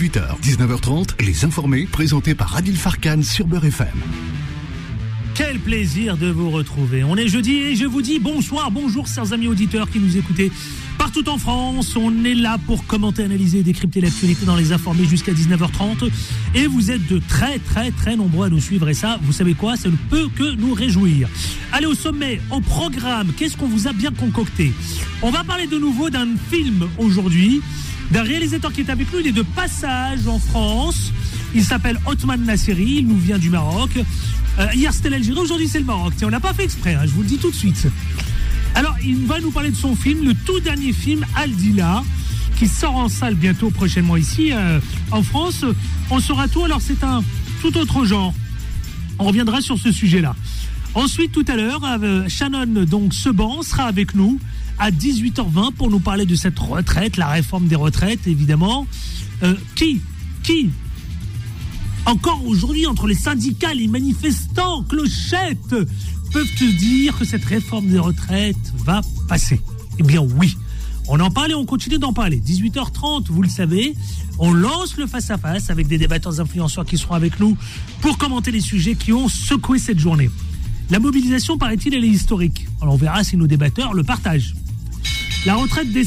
18h, 19h30, Les Informés, présentés par Adil Farkan sur Beurre FM. Quel plaisir de vous retrouver. On est jeudi et je vous dis bonsoir, bonjour chers amis auditeurs qui nous écoutez partout en France. On est là pour commenter, analyser et décrypter l'actualité dans Les Informés jusqu'à 19h30. Et vous êtes de très nombreux à nous suivre. Et ça, vous savez quoi, ça ne peut que nous réjouir. Allez, au sommet, au programme, qu'est-ce qu'on vous a bien concocté? On va parler de nouveau d'un film aujourd'hui, d'un réalisateur qui est avec nous. Il est de passage en France. Il s'appelle Othman Nasseri, il nous vient du Maroc. Hier c'était l'Algérie, aujourd'hui c'est le Maroc. Tiens, on l'a pas fait exprès, je vous le dis tout de suite. Alors, il va nous parler de son film, le tout dernier film, Al Dila, qui sort en salle bientôt, prochainement ici, en France. On saura tout, alors c'est un tout autre genre. On reviendra sur ce sujet-là. Ensuite, tout à l'heure, Shannon donc, Seban sera avec nous à 18h20 pour nous parler de cette retraite, la réforme des retraites, évidemment. Qui encore aujourd'hui, entre les syndicats, les manifestants, clochettes, peuvent te dire que cette réforme des retraites va passer? Eh bien oui, on en parle et on continue d'en parler. 18h30, vous le savez, on lance le face-à-face avec des débatteurs influenceurs qui seront avec nous pour commenter les sujets qui ont secoué cette journée. La mobilisation, paraît-il, elle est historique. Alors on verra si nos débatteurs le partagent. La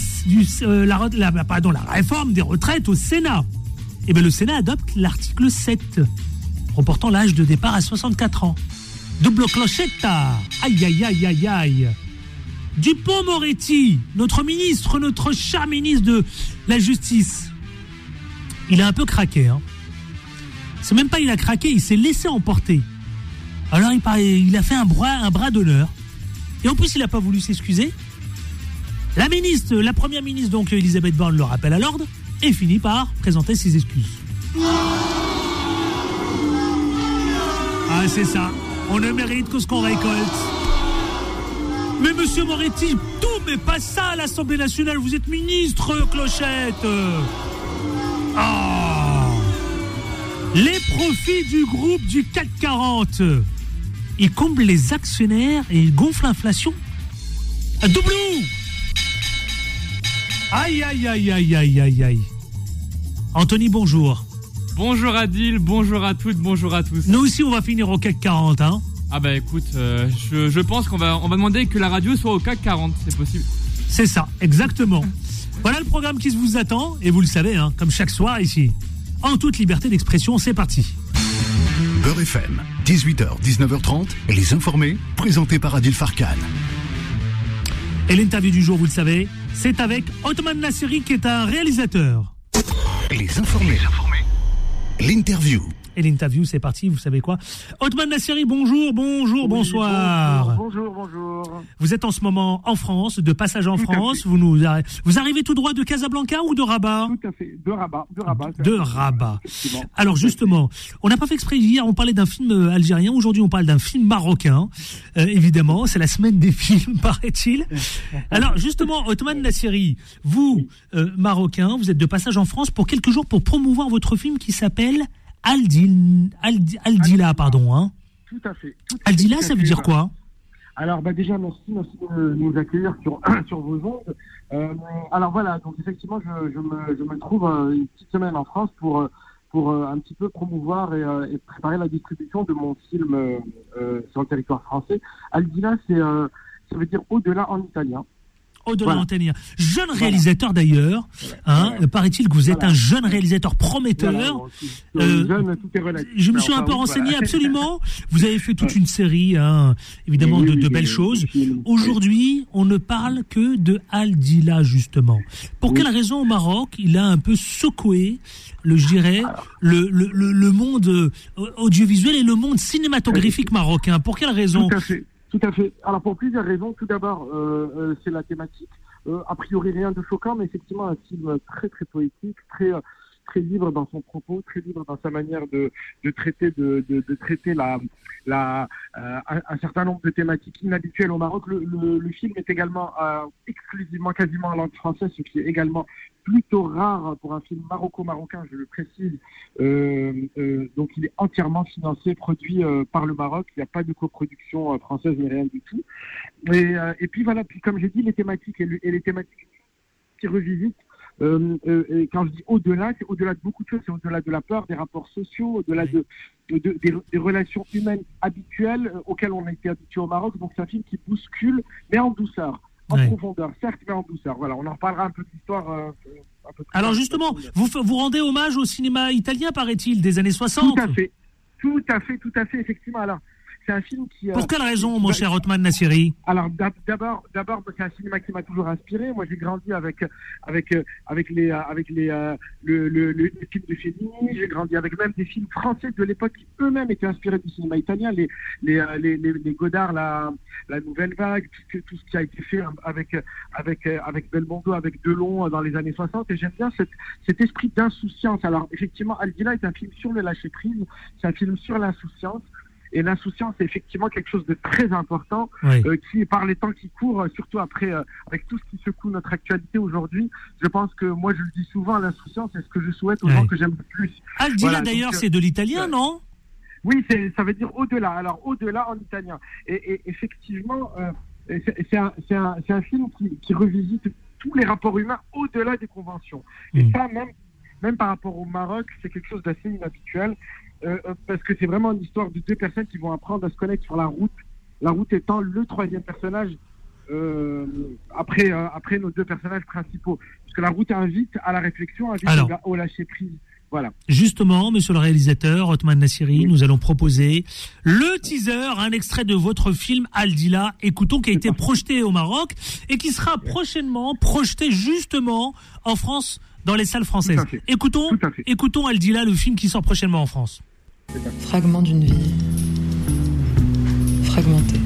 réforme des retraites au Sénat. Eh bien, le Sénat adopte l'article 7, reportant l'âge de départ à 64 ans. Double clochetta. Aïe. Dupond-Moretti, notre cher ministre de la Justice, il a un peu craqué. C'est même pas il a craqué, il s'est laissé emporter. Alors il a fait un bras d'honneur. Et en plus, il n'a pas voulu s'excuser. La première ministre, donc Elisabeth Borne, le rappelle à l'ordre et finit par présenter ses excuses. Ah, c'est ça. On ne mérite que ce qu'on récolte. Mais monsieur Moretti, tout, mais pas ça à l'Assemblée nationale. Vous êtes ministre, clochette. Les profits du groupe du CAC 40. Il comble les actionnaires et il gonfle l'inflation. Doublou. Aïe. Anthony, bonjour. Bonjour Adil, bonjour à toutes, bonjour à tous. Nous aussi, on va finir au CAC 40, hein. Ah bah écoute, je pense qu'on va demander que la radio soit au CAC 40, c'est possible. C'est ça, exactement. Voilà le programme qui vous attend, et vous le savez, comme chaque soir ici. En toute liberté d'expression, c'est parti. Beurre FM, 18h, 19h30, Les Informés, présentés par Adil Farkan. Et l'interview du jour, vous le savez, c'est avec Othman Nasseri, qui est un réalisateur. Les Informés. L'interview. Et l'interview, c'est parti, vous savez quoi. Othman Nasseri, bonjour, bonsoir. Bonjour. Vous êtes en ce moment en France, de passage en France. Vous arrivez tout droit de Casablanca ou de Rabat? Tout à fait, de Rabat. De Rabat. Alors justement, on n'a pas fait exprès, hier on parlait d'un film algérien, aujourd'hui on parle d'un film marocain. Évidemment, c'est la semaine des films, paraît-il. Alors justement, Othman Nasseri, vous, marocain, vous êtes de passage en France pour quelques jours pour promouvoir votre film qui s'appelle Al Dila, pardon. Tout à fait. Al Dila, ça veut dire quoi? Alors, déjà, merci de nous accueillir sur vos ondes. Alors voilà, donc effectivement, je me trouve une petite semaine en France pour un petit peu promouvoir et préparer la distribution de mon film sur le territoire français. Al Dila, ça veut dire au-delà en italien. Au-delà d'Antennia. Jeune réalisateur d'ailleurs, paraît-il que vous êtes un jeune réalisateur prometteur. Jeune, tout est relatif. Je me suis un peu renseigné, absolument. Vous avez fait toute une série, évidemment, de belles choses. Aujourd'hui, on ne parle que de Al Dila, justement. Pour quelle raison au Maroc, il a un peu secoué, le monde audiovisuel et le monde cinématographique marocain? Pour quelle raison? Tout à fait. Alors pour plusieurs raisons. Tout d'abord, c'est la thématique. A priori rien de choquant, mais effectivement un film très poétique, très libre dans son propos, très libre dans sa manière de traiter un certain nombre de thématiques inhabituelles au Maroc. Le film est également exclusivement, quasiment en langue française, ce qui est également plutôt rare pour un film maroco-marocain, je le précise. Donc il est entièrement financé, produit par le Maroc. Il n'y a pas de coproduction française ni rien du tout. Et puis voilà, puis comme j'ai dit, les thématiques et les thématiques qui revisitent Et quand je dis au-delà, c'est au-delà de beaucoup de choses, c'est au-delà de la peur, des rapports sociaux, au-delà des relations humaines habituelles auxquelles on a été habitué au Maroc. Donc c'est un film qui bouscule, mais en douceur, en profondeur, certes, mais en douceur. Voilà, on en reparlera un peu de l'histoire. Alors justement, vous rendez hommage au cinéma italien, paraît-il, des années 60. Tout à fait, effectivement. Alors, c'est un film qui... Pour quelle raison, mon cher Othman Nassiri? Alors, d'abord, c'est un cinéma qui m'a toujours inspiré. Moi, j'ai grandi avec les films de Fellini. J'ai grandi avec même des films français de l'époque qui eux-mêmes étaient inspirés du cinéma italien. Les Godard, la Nouvelle Vague, tout ce qui a été fait avec Belmondo, avec Delon dans les années 60. Et j'aime bien cet esprit d'insouciance. Alors, effectivement, Aldila est un film sur le lâcher-prise. C'est un film sur l'insouciance. Et l'insouciance, c'est effectivement quelque chose de très important, qui, par les temps qui courent, surtout après, avec tout ce qui secoue notre actualité aujourd'hui, je pense que moi, je le dis souvent, l'insouciance, c'est ce que je souhaite aux gens que j'aime le plus. Aldila, voilà, d'ailleurs, c'est de l'italien, non? Oui, ça veut dire au-delà. Alors, au-delà en italien. Et effectivement, c'est un film qui revisite tous les rapports humains au-delà des conventions. Et ça, même par rapport au Maroc, c'est quelque chose d'assez inhabituel. Parce que c'est vraiment une histoire de deux personnes qui vont apprendre à se connaître sur la route. La route étant le troisième personnage après nos deux personnages principaux. Parce que la route invite à la réflexion, invite au lâcher-prise. Voilà. Justement, monsieur le réalisateur, Othman Nassiri, nous allons proposer le teaser, un extrait de votre film Aldila, écoutons, qui a été projeté au Maroc et qui sera prochainement projeté justement en France dans les salles françaises. Écoutons Aldila, le film qui sort prochainement en France. Fragment d'une vie fragmentée.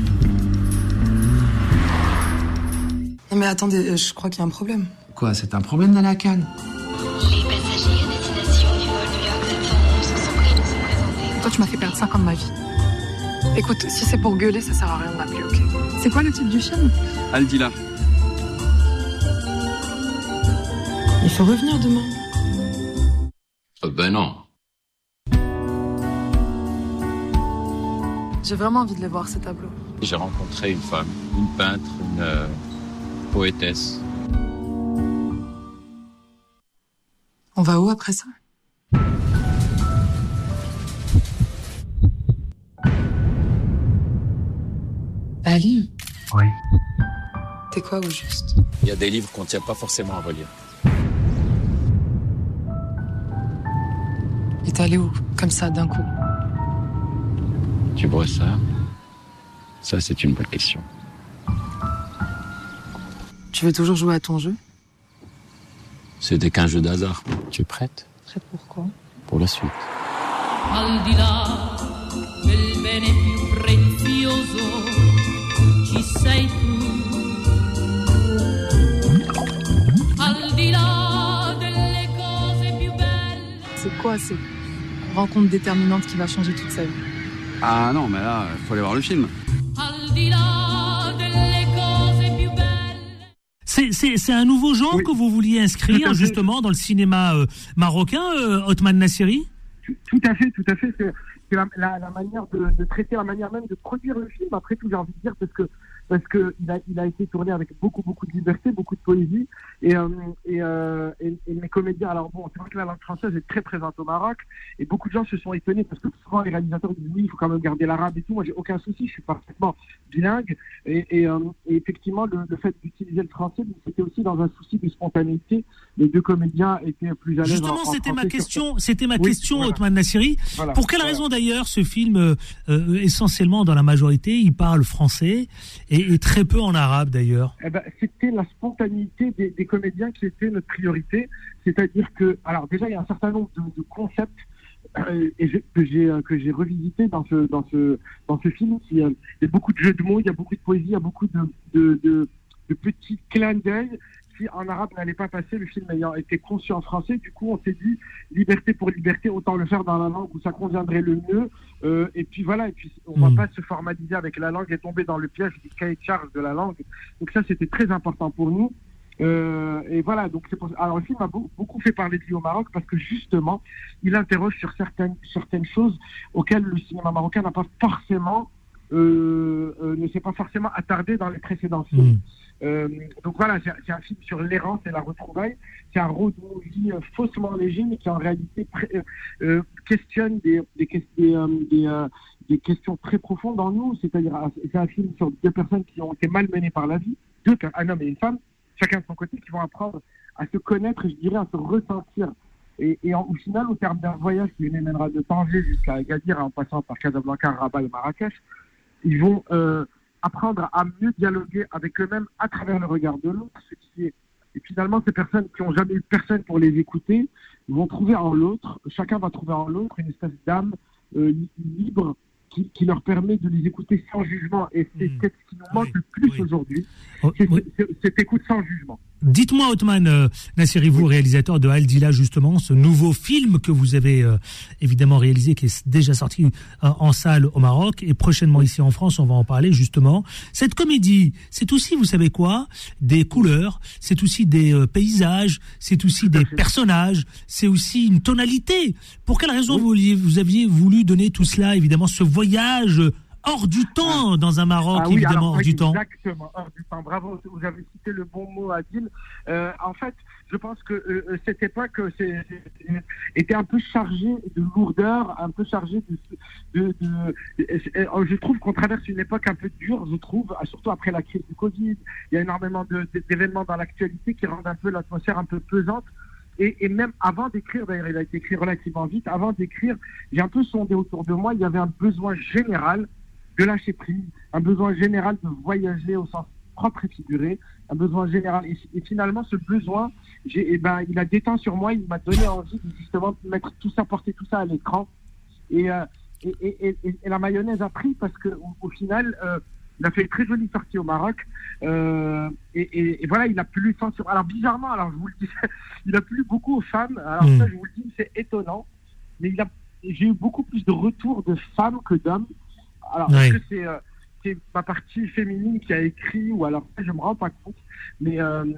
Non mais attendez, je crois qu'il y a un problème. Quoi, c'est un problème dans la canne? Les passagers à destination du vol New York 711 sont prêts de se présenter. Toi, tu m'as fait perdre 5 ans de ma vie. Écoute, si c'est pour gueuler, ça sert à rien de m'appeler, ok? C'est quoi le titre du film? Aldila. Il faut revenir demain. Ben non. J'ai vraiment envie de les voir, ces tableaux. J'ai rencontré une femme, une peintre, une poétesse. On va où après ça? Ali? Oui. T'es quoi au juste? Il y a des livres qu'on ne tient pas forcément à relire. Et t'es allé où? Comme ça, d'un coup? Tu vois ça? Ça, c'est une bonne question. Tu veux toujours jouer à ton jeu? C'était qu'un jeu d'hasard. Tu es prête? Prête pour quoi? Pour la suite. Al di là del bene più prezioso ci sei tu. Al di là delle cose più belle. C'est quoi cette rencontre déterminante qui va changer toute sa vie? Ah non, mais là, il faut aller voir le film. Al di là delle cose più belle. C'est un nouveau genre que vous vouliez inscrire justement dans le cinéma marocain, Othman Nassiri? Tout à fait. C'est la manière de traiter, la manière même de produire le film. Après tout, j'ai envie de dire, parce que il a été tourné avec beaucoup de liberté, beaucoup de poésie, et mes comédiens. Alors bon, c'est vrai que la langue française est très présente au Maroc, et beaucoup de gens se sont étonnés parce que souvent les réalisateurs disent oui, il faut quand même garder l'arabe et tout. Moi, j'ai aucun souci, je suis parfaitement bilingue, et effectivement, le fait d'utiliser le français, c'était aussi dans un souci de spontanéité. Les deux comédiens étaient plus à l'aise. Justement, c'était ma question, Othman Nassiri. Voilà, pour quelle raison d'ailleurs ce film, essentiellement dans la majorité, il parle français et très peu en arabe d'ailleurs? C'était la spontanéité des comédiens qui était notre priorité. C'est-à-dire que, alors déjà, il y a un certain nombre de concepts que j'ai revisité dans ce film. Il y a beaucoup de jeux de mots, il y a beaucoup de poésie, il y a beaucoup de petits clins d'œil qui en arabe n'allait pas passer, le film ayant été conçu en français. Du coup, on s'est dit, liberté pour liberté, autant le faire dans la langue où ça conviendrait le mieux. Et puis voilà, on ne va pas se formaliser avec la langue et tomber dans le piège du cahier de charge de la langue. Donc ça, c'était très important pour nous. Et voilà, donc alors le film a beaucoup fait parler de lui au Maroc parce que justement, il interroge sur certaines choses auxquelles le cinéma marocain n'a pas forcément ne s'est pas forcément attardé dans les précédents films. Donc voilà, c'est un film sur l'errance et la retrouvaille. C'est un road movie faussement léger, mais qui en réalité questionne des questions très profondes en nous. C'est-à-dire, c'est un film sur deux personnes qui ont été malmenées par la vie, un homme et une femme, chacun de son côté, qui vont apprendre à se connaître, et je dirais à se ressentir. Et au final, au terme d'un voyage qui les mènera de Tanger jusqu'à Agadir, en passant par Casablanca, Rabat et Marrakech, ils vont apprendre à mieux dialoguer avec eux-mêmes à travers le regard de l'autre. Et finalement, ces personnes qui n'ont jamais eu personne pour les écouter vont trouver en l'autre, chacun va trouver en l'autre une espèce d'âme libre qui leur permet de les écouter sans jugement. Et c'est ce qui nous manque le plus aujourd'hui, c'est cette écoute sans jugement. Dites-moi, Othman Nasseri, vous, réalisateur de Al Dila, justement, ce nouveau film que vous avez évidemment réalisé, qui est déjà sorti en salle au Maroc et prochainement ici en France, on va en parler justement. Cette comédie, c'est aussi, vous savez quoi, des couleurs, c'est aussi des paysages, c'est aussi des personnages, c'est aussi une tonalité. Pour quelle raison vous aviez voulu donner tout cela, évidemment, ce voyage hors du temps, dans un Maroc, évidemment, hors du temps. Exactement, hors du temps. Bravo, vous avez cité le bon mot, Adil. En fait, je pense que cette époque était un peu chargée de lourdeur, un peu chargée je trouve qu'on traverse une époque un peu dure, je trouve, surtout après la crise du Covid. Il y a énormément d'événements dans l'actualité qui rendent un peu l'atmosphère un peu pesante. Et même avant d'écrire, d'ailleurs, il a été écrit relativement vite, avant d'écrire, j'ai un peu sondé autour de moi, il y avait un besoin général de lâcher prise, un besoin général de voyager au sens propre et figuré, un besoin général. Et finalement, ce besoin, il a déteint sur moi, il m'a donné envie de justement mettre tout ça, porter tout ça à l'écran. Et la mayonnaise a pris parce que au final, il a fait une très jolie sortie au Maroc. Et voilà, il a plu sans sur. Alors bizarrement, je vous le dis, il a plu beaucoup aux femmes. Alors ça, je vous le dis, c'est étonnant. Mais j'ai eu beaucoup plus de retours de femmes que d'hommes. Alors, est-ce que c'est ma partie féminine qui a écrit, ou alors je me rends pas compte, mais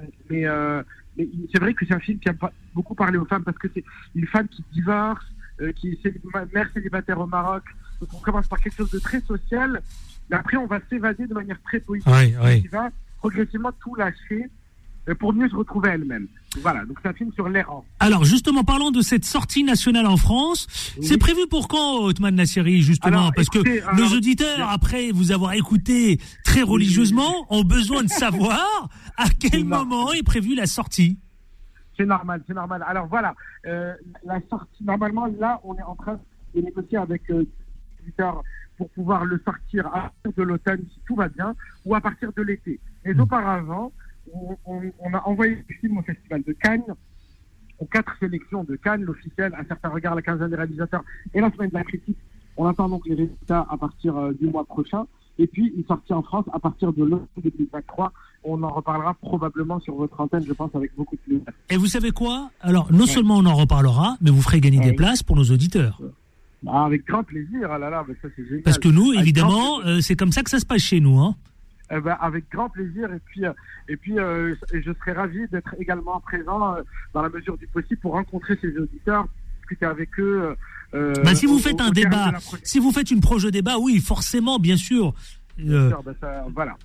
c'est vrai que c'est un film qui a beaucoup parlé aux femmes, parce que c'est une femme qui divorce, qui est mère célibataire au Maroc. Donc on commence par quelque chose de très social, mais après on va s'évader de manière très poétique, qui va progressivement tout lâcher pour mieux se retrouver elle-même. Voilà, donc c'est un film sur l'errance. Alors justement, parlons de cette sortie nationale en France. C'est prévu pour quand, Othman Nasseri, justement? Parce que nos auditeurs, après vous avoir écouté très religieusement, ont besoin de savoir à quel moment est prévue la sortie. C'est normal. Alors voilà, la sortie, normalement, là, on est en train de négocier avec l'éditeur pour pouvoir le sortir à partir de l'automne, si tout va bien, ou à partir de l'été. Mais auparavant, on a envoyé le film au Festival de Cannes, aux 4 sélections de Cannes, l'officiel, un certain regard, la quinzaine des réalisateurs et la semaine de la critique. On attend donc les résultats à partir du mois prochain. Et puis, une sortie en France à partir de l'automne 2023. On en reparlera probablement sur votre antenne, je pense, avec beaucoup de plaisir. Et vous savez quoi? Alors, non seulement on en reparlera, mais vous ferez gagner des places pour nos auditeurs. Avec grand plaisir. Ah là là, mais ça c'est génial. Parce que nous, évidemment, c'est comme ça que ça se passe chez nous, hein. Avec grand plaisir, et puis je serais ravi d'être également présent dans la mesure du possible pour rencontrer ces auditeurs, discuter avec eux. Si vous faites un débat, si vous faites une projet débat, oui, forcément, bien sûr. Voilà.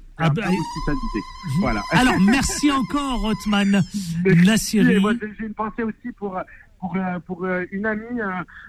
Voilà. Alors merci encore, Othman Nasseri. Moi, j'ai une pensée aussi pour une amie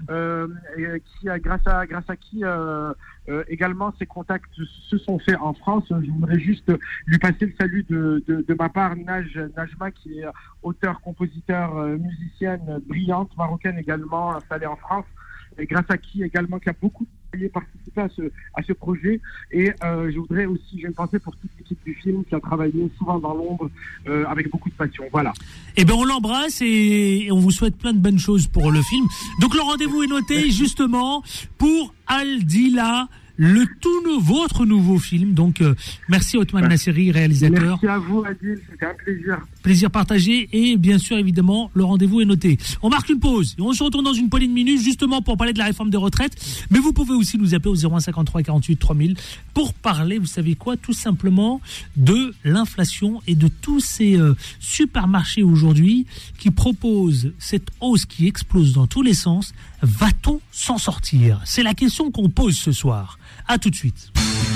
qui, grâce à qui également ses contacts se sont faits en France. Je voudrais juste lui passer le salut de ma part, Najma, qui est auteure, compositeur, musicienne brillante, marocaine également, installée en France, et grâce à qui également qui a beaucoup participé à ce projet. Et je voudrais aussi, j'ai une pensée pour toute l'équipe du film qui a travaillé souvent dans l'ombre avec beaucoup de passion. Voilà. Eh bien, on l'embrasse et on vous souhaite plein de bonnes choses pour le film. Donc le rendez-vous est noté justement pour Al Dila, votre nouveau film. Donc merci Othman Nasseri, réalisateur. Merci à vous, Adil, c'était un plaisir. Plaisir partagé, et bien sûr évidemment le rendez-vous est noté. On marque une pause et on se retrouve dans une poignée de minutes justement pour parler de la réforme des retraites, mais vous pouvez aussi nous appeler au 0153 48 3000 pour parler, vous savez quoi, tout simplement de l'inflation et de tous ces supermarchés aujourd'hui qui proposent cette hausse qui explose dans tous les sens. Va-t-on s'en sortir? C'est la question qu'on pose ce soir. À tout de suite.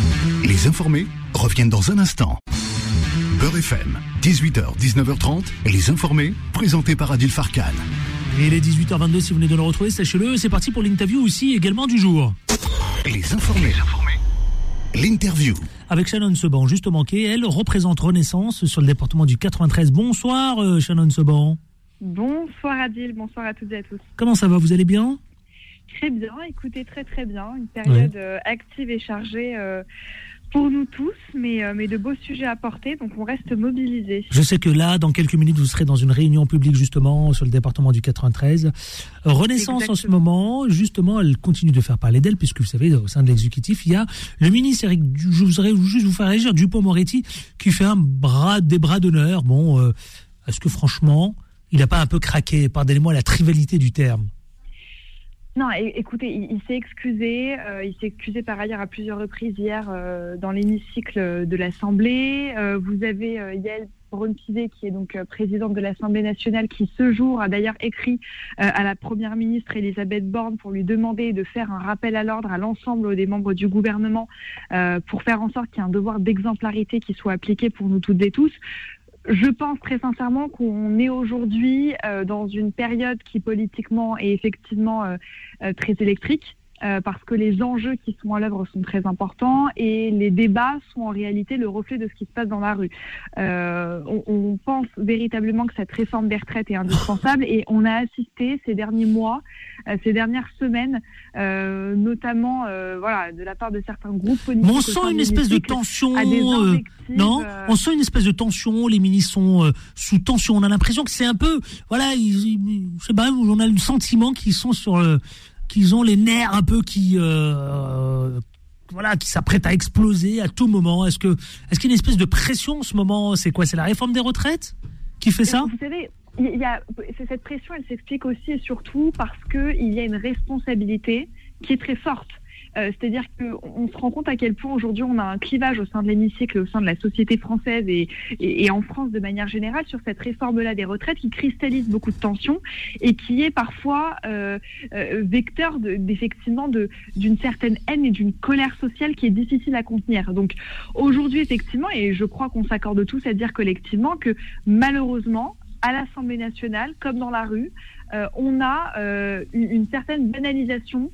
Les informés reviennent dans un instant. Beurre FM, 18h, 19h30, les informés, présentés par Adil Farkan. Et il est 18h22, si vous venez de le retrouver, sachez-le, c'est parti pour l'interview aussi, également du jour. Les informés. L'interview. Avec Shannon Seban, justement, qui, elle, représente Renaissance sur le département du 93. Bonsoir, Shannon Seban. Bonsoir Adil, bonsoir à toutes et à tous. Comment ça va, vous allez bien ? Très bien, écoutez, très très bien. Une période active et chargée pour nous tous, mais de beaux sujets à porter, donc on reste mobilisés. Je sais que là, dans quelques minutes, vous serez dans une réunion publique, justement, sur le département du 93. Renaissance, exactement. En ce moment, justement, elle continue de faire parler d'elle, puisque vous savez, au sein de l'exécutif, il y a le ministre, je voudrais juste vous faire réagir, Dupond-Moretti, qui fait des bras d'honneur. Bon, est-ce que franchement, il n'a pas un peu craqué, pardonnez-moi la trivialité du terme? Non, écoutez, il s'est excusé. Il s'est excusé par ailleurs à plusieurs reprises hier dans l'hémicycle de l'Assemblée. Vous avez Yael Braun-Pivet, qui est donc présidente de l'Assemblée nationale, qui ce jour a d'ailleurs écrit à la Première ministre Elisabeth Borne pour lui demander de faire un rappel à l'ordre à l'ensemble des membres du gouvernement pour faire en sorte qu'il y ait un devoir d'exemplarité qui soit appliqué pour nous toutes et tous. Je pense très sincèrement qu'on est aujourd'hui dans une période qui politiquement est effectivement très électrique. Parce que les enjeux qui sont à l'œuvre sont très importants et les débats sont en réalité le reflet de ce qui se passe dans la rue. On pense véritablement que cette réforme des retraites est indispensable et on a assisté ces derniers mois, ces dernières semaines, notamment de la part de certains groupes politiques. Mais on sent une espèce de tension, non ? On sent une espèce de tension, les ministres sont sous tension, on a l'impression que c'est un peu, je sais pas, on a le sentiment qu'ils sont qu'ils ont les nerfs un peu qui s'apprêtent à exploser à tout moment. Est-ce qu'il y a une espèce de pression en ce moment ? C'est quoi ? C'est la réforme des retraites qui fait ça ? Vous savez, cette pression, elle s'explique aussi et surtout parce qu'il y a une responsabilité qui est très forte. C'est-à-dire qu'on se rend compte à quel point aujourd'hui on a un clivage au sein de l'hémicycle, au sein de la société française et en France de manière générale sur cette réforme-là des retraites qui cristallise beaucoup de tensions et qui est parfois vecteur d'une certaine haine et d'une colère sociale qui est difficile à contenir. Donc aujourd'hui effectivement, et je crois qu'on s'accorde tous à dire collectivement que malheureusement, à l'Assemblée nationale, comme dans la rue, on a une certaine banalisation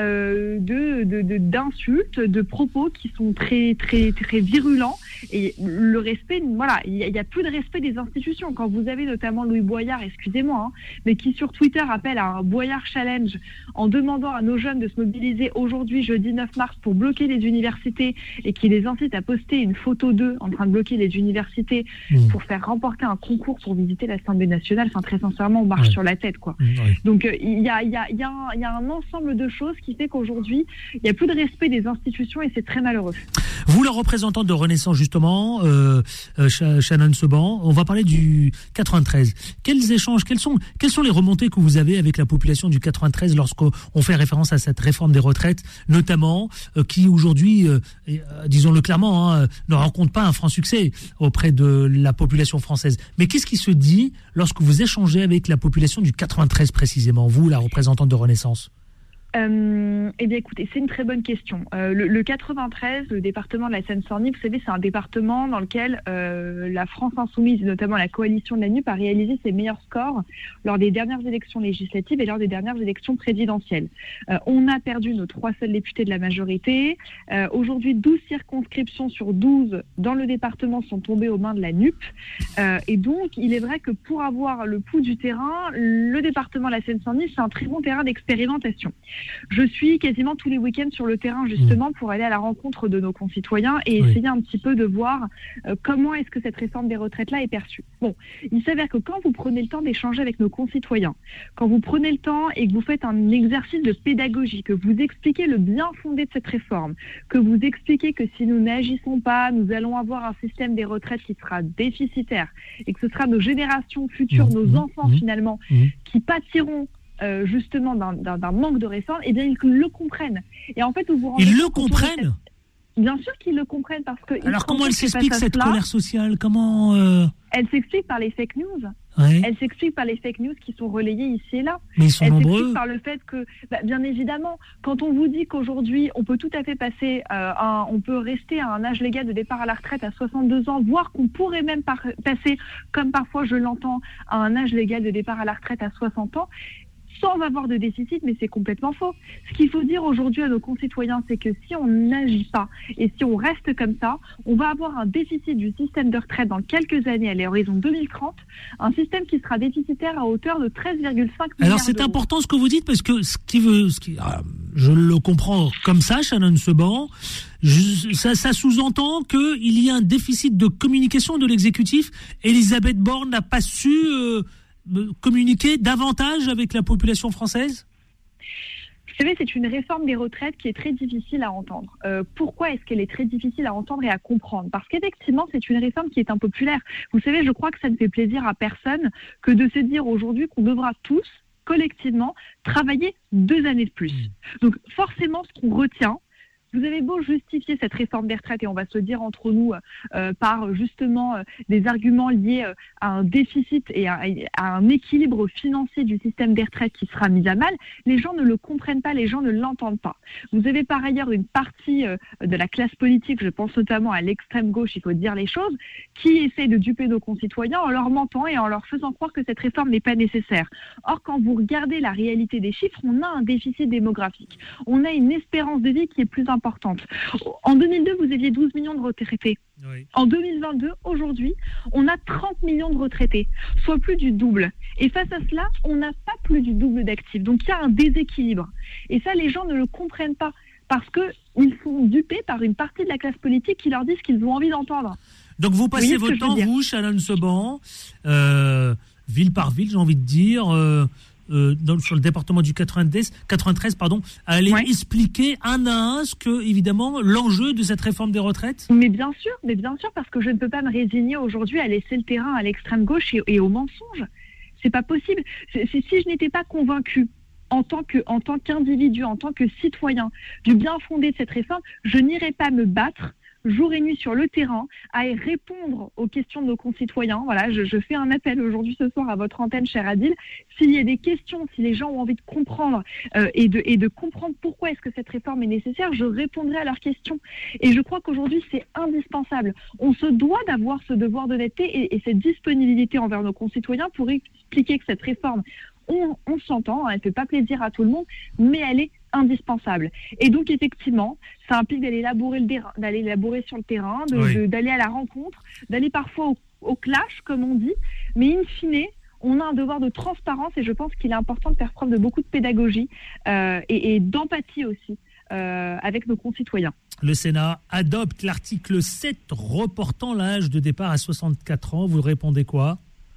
d'insultes, de propos qui sont très très très virulents et le respect, il y a plus de respect des institutions. Quand vous avez notamment Louis Boyard, excusez-moi, mais qui sur Twitter appelle à un Boyard Challenge en demandant à nos jeunes de se mobiliser aujourd'hui, jeudi 9 mars, pour bloquer les universités et qui les incite à poster une photo d'eux en train de bloquer les universités pour faire remporter un concours pour visiter l'Assemblée nationale. Enfin, très sincèrement, on marche sur la tête, quoi. Donc, il y a un ensemble de choses qui fait qu'aujourd'hui, il n'y a plus de respect des institutions et c'est très malheureux. Vous, la représentante de Renaissance, justement, Shannon Seban, on va parler du 93. Quels échanges, quelles sont les remontées que vous avez avec la population du 93 lorsqu'on fait référence à cette réforme des retraites, notamment, qui aujourd'hui, disons-le clairement, ne rencontre pas un franc succès auprès de la population française. Mais qu'est-ce qui se dit lorsque vous échangez avec la population du 93 précisément, vous, la représentante de Renaissance ? Eh bien, écoutez, c'est une très bonne question. Le 93, le département de la Seine-Saint-Denis, vous savez, c'est un département dans lequel la France Insoumise, notamment la coalition de la NUP, a réalisé ses meilleurs scores lors des dernières élections législatives et lors des dernières élections présidentielles. On a perdu nos 3 seuls députés de la majorité. Aujourd'hui, 12 circonscriptions sur 12 dans le département sont tombées aux mains de la NUP. Et donc, il est vrai que pour avoir le pouls du terrain, le département de la Seine-Saint-Denis, c'est un très bon terrain d'expérimentation. Je suis quasiment tous les week-ends sur le terrain justement pour aller à la rencontre de nos concitoyens et essayer un petit peu de voir comment est-ce que cette réforme des retraites-là est perçue. Bon, il s'avère que quand vous prenez le temps d'échanger avec nos concitoyens, quand vous prenez le temps et que vous faites un exercice de pédagogie, que vous expliquez le bien fondé de cette réforme, que vous expliquez que si nous n'agissons pas, nous allons avoir un système des retraites qui sera déficitaire et que ce sera nos générations futures, nos enfants finalement, qui pâtiront justement d'un manque de réforme, eh bien ils le comprennent. Et en fait, ils le comprennent. Bien sûr qu'ils le comprennent parce que. Alors comment elle s'explique cette colère sociale ? Comment Elle s'explique par les fake news. Ouais. Elle s'explique par les fake news qui sont relayées ici et là. Mais ils sont Elle nombreux. s'explique par le fait que, bien évidemment, quand on vous dit qu'aujourd'hui, on peut tout à fait passer, on peut rester à un âge légal de départ à la retraite à 62 ans, voire qu'on pourrait même passer, comme parfois je l'entends, à un âge légal de départ à la retraite à 60 ans, sans avoir de déficit, mais c'est complètement faux. Ce qu'il faut dire aujourd'hui à nos concitoyens, c'est que si on n'agit pas et si on reste comme ça, on va avoir un déficit du système de retraite dans quelques années, à l'horizon 2030, un système qui sera déficitaire à hauteur de 13,5 milliards Alors c'est d'euros. important ce que vous dites, parce que je le comprends comme ça, Shannon Seban, ça sous-entend qu'il y a un déficit de communication de l'exécutif. Elisabeth Borne n'a pas su communiquer davantage avec la population française ? Vous savez, c'est une réforme des retraites qui est très difficile à entendre. Pourquoi est-ce qu'elle est très difficile à entendre et à comprendre ? Parce qu'effectivement, c'est une réforme qui est impopulaire. Vous savez, je crois que ça ne fait plaisir à personne que de se dire aujourd'hui qu'on devra tous, collectivement, travailler 2 années de plus. Donc forcément, ce qu'on retient, vous avez beau justifier cette réforme des retraites, et on va se dire entre nous par justement des arguments liés à un déficit et à un équilibre financier du système des retraites qui sera mis à mal, les gens ne le comprennent pas, les gens ne l'entendent pas. Vous avez par ailleurs une partie de la classe politique, je pense notamment à l'extrême gauche, il faut dire les choses, qui essaie de duper nos concitoyens en leur mentant et en leur faisant croire que cette réforme n'est pas nécessaire. Or, quand vous regardez la réalité des chiffres, on a un déficit démographique. On a une espérance de vie qui est plus importante. En 2002, vous aviez 12 millions de retraités. Oui. En 2022, aujourd'hui, on a 30 millions de retraités, soit plus du double. Et face à cela, on n'a pas plus du double d'actifs. Donc il y a un déséquilibre. Et ça, les gens ne le comprennent pas, parce qu'ils sont dupés par une partie de la classe politique qui leur dit ce qu'ils ont envie d'entendre. Donc vous passez votre temps, vous, Shannon Seban, ville par ville, j'ai envie de dire, sur le département du 93, à aller expliquer un à un évidemment, l'enjeu de cette réforme des retraites. Mais bien sûr, parce que je ne peux pas me résigner aujourd'hui à laisser le terrain à l'extrême gauche et aux mensonges. C'est pas possible. Si je n'étais pas convaincue en tant qu'individu, en tant que citoyen, du bien fondé de cette réforme, je n'irais pas me battre jour et nuit sur le terrain, à répondre aux questions de nos concitoyens. Voilà, je fais un appel aujourd'hui ce soir à votre antenne, cher Adil. S'il y a des questions, si les gens ont envie de comprendre et de comprendre pourquoi est-ce que cette réforme est nécessaire, je répondrai à leurs questions. Et je crois qu'aujourd'hui, c'est indispensable. On se doit d'avoir ce devoir d'honnêteté et cette disponibilité envers nos concitoyens pour expliquer que cette réforme, on s'entend, elle ne fait pas plaisir à tout le monde, mais elle est indispensable. Et donc, effectivement, ça implique d'aller élaborer sur le terrain, d'aller à la rencontre, d'aller parfois au clash, comme on dit, mais in fine, on a un devoir de transparence et je pense qu'il est important de faire preuve de beaucoup de pédagogie et d'empathie aussi avec nos concitoyens. Le Sénat adopte l'article 7 reportant l'âge de départ à 64 ans. Vous répondez quoi ?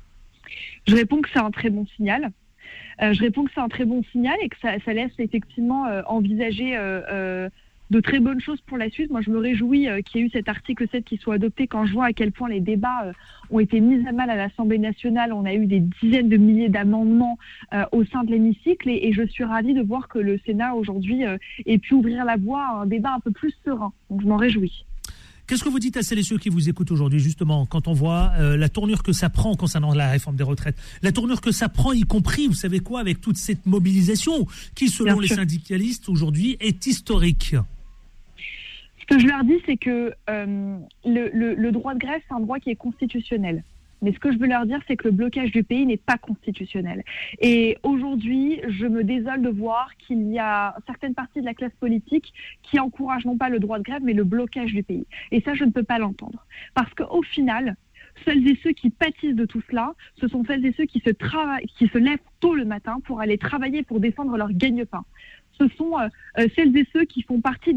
Je réponds que c'est un très bon signal. Je réponds que c'est un très bon signal et que ça laisse effectivement envisager de très bonnes choses pour la suite. Moi, je me réjouis qu'il y ait eu cet article 7 qui soit adopté quand je vois à quel point les débats ont été mis à mal à l'Assemblée nationale. On a eu des dizaines de milliers d'amendements au sein de l'hémicycle et je suis ravie de voir que le Sénat aujourd'hui ait pu ouvrir la voie à un débat un peu plus serein. Donc, je m'en réjouis. Qu'est-ce que vous dites à celles et ceux qui vous écoutent aujourd'hui, justement, quand on voit la tournure que ça prend concernant la réforme des retraites, la tournure que ça prend, y compris, vous savez quoi, avec toute cette mobilisation qui, selon les syndicalistes aujourd'hui, est historique? Ce que je leur dis, c'est que le droit de grève, c'est un droit qui est constitutionnel. Mais ce que je veux leur dire, c'est que le blocage du pays n'est pas constitutionnel. Et aujourd'hui, je me désole de voir qu'il y a certaines parties de la classe politique qui encouragent non pas le droit de grève, mais le blocage du pays. Et ça, je ne peux pas l'entendre. Parce qu'au final, celles et ceux qui pâtissent de tout cela, ce sont celles et ceux qui se lèvent tôt le matin pour aller travailler, pour défendre leur gagne-pain. Ce sont celles et ceux qui font partie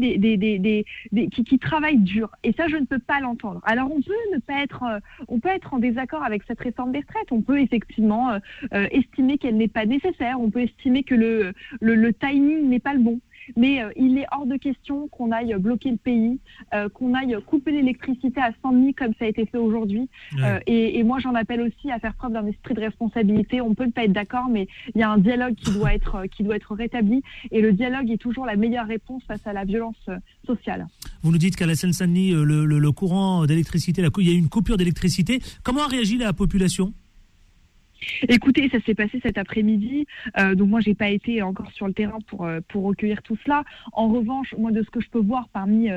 qui travaillent dur. Et ça, je ne peux pas l'entendre. Alors, on peut être en désaccord avec cette réforme des retraites. On peut effectivement estimer qu'elle n'est pas nécessaire. On peut estimer que le timing n'est pas le bon. Mais il est hors de question qu'on aille bloquer le pays, qu'on aille couper l'électricité à 100 000 comme ça a été fait aujourd'hui. Ouais. Et moi, j'en appelle aussi à faire preuve d'un esprit de responsabilité. On peut ne pas être d'accord, mais il y a un dialogue qui doit être rétabli. Et le dialogue est toujours la meilleure réponse face à la violence sociale. Vous nous dites qu'à la Seine-Saint-Denis, le courant d'électricité, il y a eu une coupure d'électricité. Comment a réagi la population ? Écoutez, ça s'est passé cet après-midi, donc moi j'ai pas été encore sur le terrain pour recueillir tout cela. En revanche, moi de ce que je peux voir parmi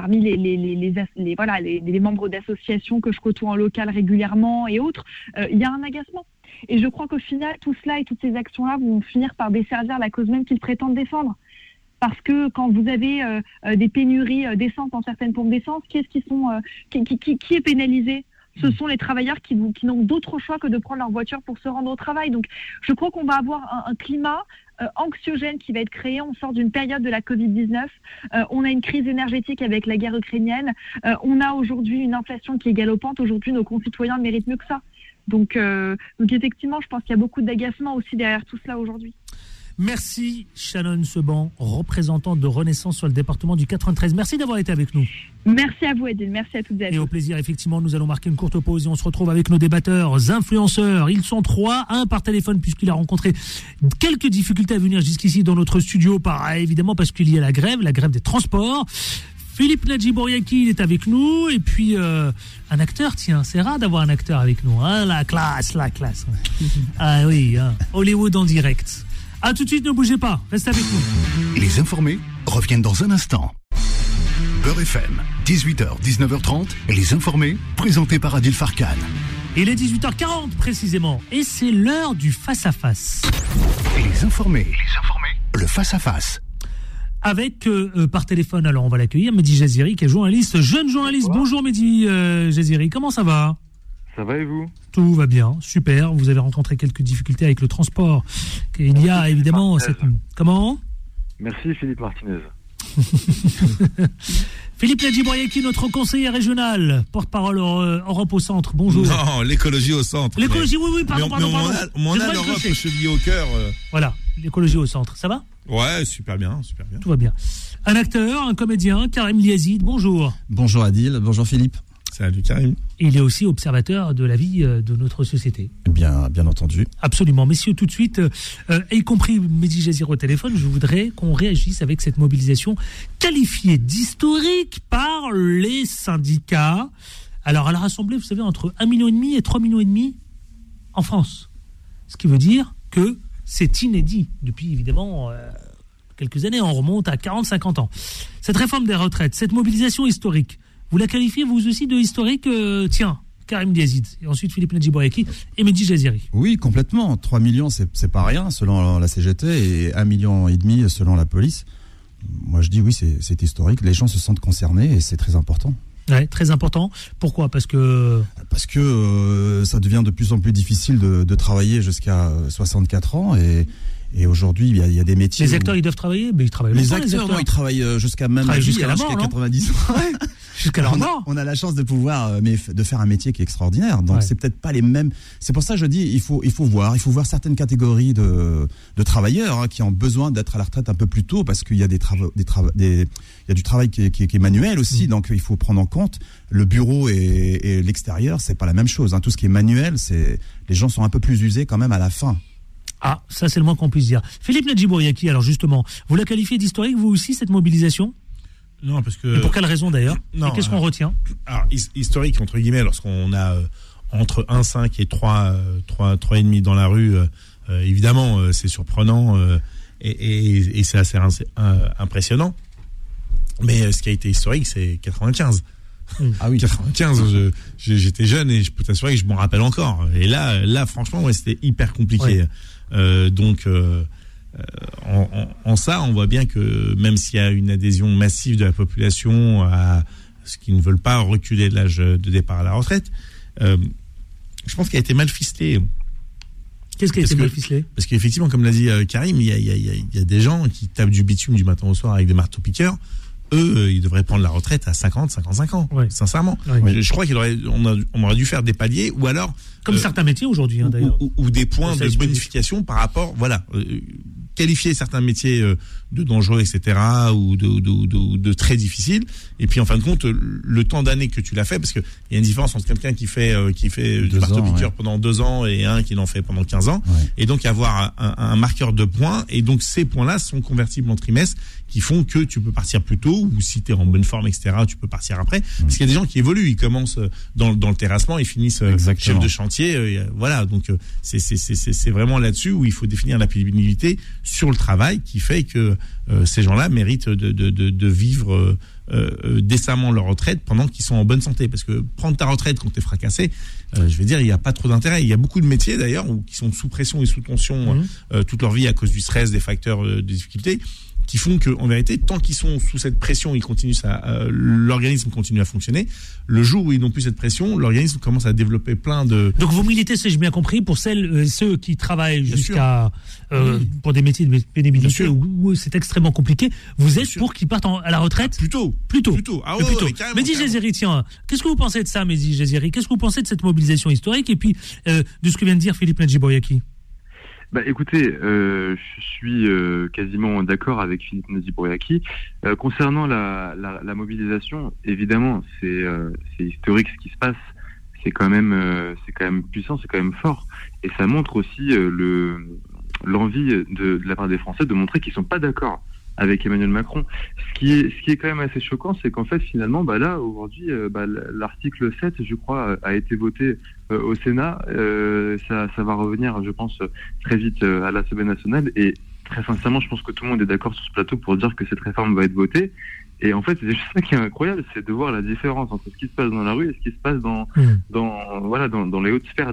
les membres d'associations que je côtoie en local régulièrement et autres, il y a un agacement. Et je crois qu'au final, tout cela et toutes ces actions-là vont finir par desservir la cause même qu'ils prétendent défendre. Parce que quand vous avez des pénuries d'essence dans certaines pompes d'essence, qui est pénalisé ? Ce sont les travailleurs qui n'ont d'autre choix que de prendre leur voiture pour se rendre au travail. Donc, je crois qu'on va avoir un climat anxiogène qui va être créé. On sort d'une période de la Covid-19. On a une crise énergétique avec la guerre ukrainienne. On a aujourd'hui une inflation qui est galopante. Aujourd'hui, nos concitoyens méritent mieux que ça. Donc effectivement, je pense qu'il y a beaucoup d'agacement aussi derrière tout cela aujourd'hui. Merci Shannon Seban, représentante de Renaissance sur le département du 93. Merci d'avoir été avec nous. Merci à vous Adil, merci à toutes et à tous. Et au plaisir, effectivement, nous allons marquer une courte pause et on se retrouve avec nos débatteurs, influenceurs. Ils sont 3, un par téléphone puisqu'il a rencontré quelques difficultés à venir jusqu'ici dans notre studio, évidemment parce qu'il y a la grève des transports. Philippe Nadjibouriaki, il est avec nous. Et puis, un acteur, tiens, c'est rare d'avoir un acteur avec nous. Hein, la classe. Ah oui, hein, Hollywood en direct. A tout de suite, ne bougez pas, restez avec nous. Les informés reviennent dans un instant. Beurre FM, 18h, 19h30, les informés, présentés par Adil Farkan. Il est 18h40 précisément, et c'est l'heure du face-à-face. Les informés, le face-à-face. Avec, par téléphone, alors on va l'accueillir, Mehdi Jaziri, qui est journaliste, jeune journaliste. Bonjour Mehdi Jaziri, comment ça va ? Ça va et vous ? Tout va bien, super. Vous avez rencontré quelques difficultés avec le transport. Il y a évidemment cette... Comment ? Merci Philippe Martinez. Philippe Nadjibouriaki, notre conseiller régional, porte-parole Europe au centre. Bonjour. Non, l'écologie au centre. L'écologie, oui, pardon. On a l'Europe chevillée au cœur. Voilà, l'écologie au centre. Ça va ? Ouais, super bien. Tout va bien. Un acteur, un comédien, Karim Liazid, bonjour. Bonjour Adil, bonjour Philippe. Salut Karim. Et il est aussi observateur de la vie de notre société. Bien entendu. Absolument. Messieurs, tout de suite, y compris Mehdi Jaziri au téléphone, je voudrais qu'on réagisse avec cette mobilisation qualifiée d'historique par les syndicats. Alors, elle a rassemblé, vous savez, entre 1,5 million et 3,5 millions en France. Ce qui veut dire que c'est inédit. Depuis, évidemment, quelques années, on remonte à 40-50 ans. Cette réforme des retraites, cette mobilisation historique, vous la qualifiez vous aussi de historique, Karim Liazid, et ensuite Philippe Nadjibouriaki et Mehdi Jaziri. Oui, complètement. 3 millions, c'est pas rien selon la CGT et 1,5 million selon la police. Moi, je dis oui, c'est historique. Les gens se sentent concernés et c'est très important. Ouais, très important. Pourquoi ? Parce que ça devient de plus en plus difficile de travailler jusqu'à 64 ans et aujourd'hui, il y a des métiers. Les acteurs, ils doivent travailler, mais ils travaillent longtemps. Les acteurs, non, ils travaillent jusqu'à même jusqu'à la mort, jusqu'à 90 ans. Jusqu'à la mort. On a la chance de pouvoir, de faire un métier qui est extraordinaire. Donc c'est peut-être pas les mêmes. C'est pour ça que je dis, il faut voir certaines catégories de travailleurs qui ont besoin d'être à la retraite un peu plus tôt parce qu'il y a du travail qui est manuel aussi. Donc il faut prendre en compte le bureau et l'extérieur, c'est pas la même chose. Tout ce qui est manuel, les gens sont un peu plus usés quand même à la fin. Ah, ça c'est le moins qu'on puisse dire. Philippe Nadjibouriaki, alors justement, vous la qualifiez d'historique, vous aussi, cette mobilisation ? Non, parce que... Et pour quelle raison d'ailleurs ? Non, et qu'est-ce qu'on retient ? Alors, historique, entre guillemets, lorsqu'on a entre 1,5 et 3,5 dans la rue, évidemment, c'est surprenant et c'est assez impressionnant. Mais ce qui a été historique, c'est 95. Ah oui, 95, j'étais jeune et je peux t'assurer que je m'en rappelle encore. Et là franchement, ouais, c'était hyper compliqué. Ouais. Donc, en ça, on voit bien que même s'il y a une adhésion massive de la population à ce qu'ils ne veulent pas reculer l'âge de départ à la retraite, je pense qu'il a été mal ficelé. Qu'est-ce qui a été mal ficelé ? Parce qu'effectivement, comme l'a dit Karim, il y a des gens qui tapent du bitume du matin au soir avec des marteaux-piqueurs. Eux, ils devraient prendre la retraite à 50, 55 ans, sincèrement. Ouais. Je crois on aurait dû faire des paliers, ou alors... Comme certains métiers aujourd'hui, d'ailleurs. Ou des points de bonification par rapport... Voilà. qualifier certains métiers de dangereux, etc., ou de très difficiles. Et puis en fin de compte, le temps d'année que tu l'as fait, parce que il y a une différence entre quelqu'un qui fait du marteau-piqueur pendant 2 ans et un qui l'en fait pendant 15 ans. Ouais. Et donc avoir un marqueur de points. Et donc ces points-là sont convertibles en trimestres, qui font que tu peux partir plus tôt, ou si tu es en bonne forme, etc., tu peux partir après. Parce qu'il y a des gens qui évoluent, ils commencent dans le terrassement, ils finissent chef de chantier. Voilà, donc c'est vraiment là-dessus où il faut définir la pénibilité sur le travail, qui fait que ces gens-là méritent de vivre décemment leur retraite pendant qu'ils sont en bonne santé. Parce que prendre ta retraite quand tu es fracassé, je vais dire, il n'y a pas trop d'intérêt. Il y a beaucoup de métiers d'ailleurs qui sont sous pression et sous tension toute leur vie à cause du stress, des facteurs de difficulté, qui font que, en vérité, tant qu'ils sont sous cette pression, l'organisme continue à fonctionner. Le jour où ils n'ont plus cette pression, l'organisme commence à développer plein de... Donc vous militez, si j'ai bien compris, pour ceux qui travaillent pour des métiers de pénibilité où c'est extrêmement compliqué. Vous êtes pour qu'ils partent à la retraite Plutôt. Ah ouais, Mehdi Gézeri, tiens, qu'est-ce que vous pensez de ça, Mehdi Gézeri? Qu'est-ce que vous pensez de cette mobilisation historique et puis de ce que vient de dire Philippe Nedjibouyaki? Écoutez, je suis quasiment d'accord avec Philippe Nedjibouyaki. Concernant la mobilisation, évidemment, c'est historique ce qui se passe. C'est quand même puissant, c'est quand même fort, et ça montre aussi l'envie de la part des Français de montrer qu'ils sont pas d'accord avec Emmanuel Macron. Ce qui est quand même assez choquant, c'est qu'en fait, finalement, là, aujourd'hui, l'article 7, je crois, a été voté au Sénat. Ça va revenir, je pense, très vite à l'Assemblée nationale. Et très sincèrement, je pense que tout le monde est d'accord sur ce plateau pour dire que cette réforme va être votée. Et en fait, c'est juste ça qui est incroyable, c'est de voir la différence entre ce qui se passe dans la rue et ce qui se passe dans les hautes sphères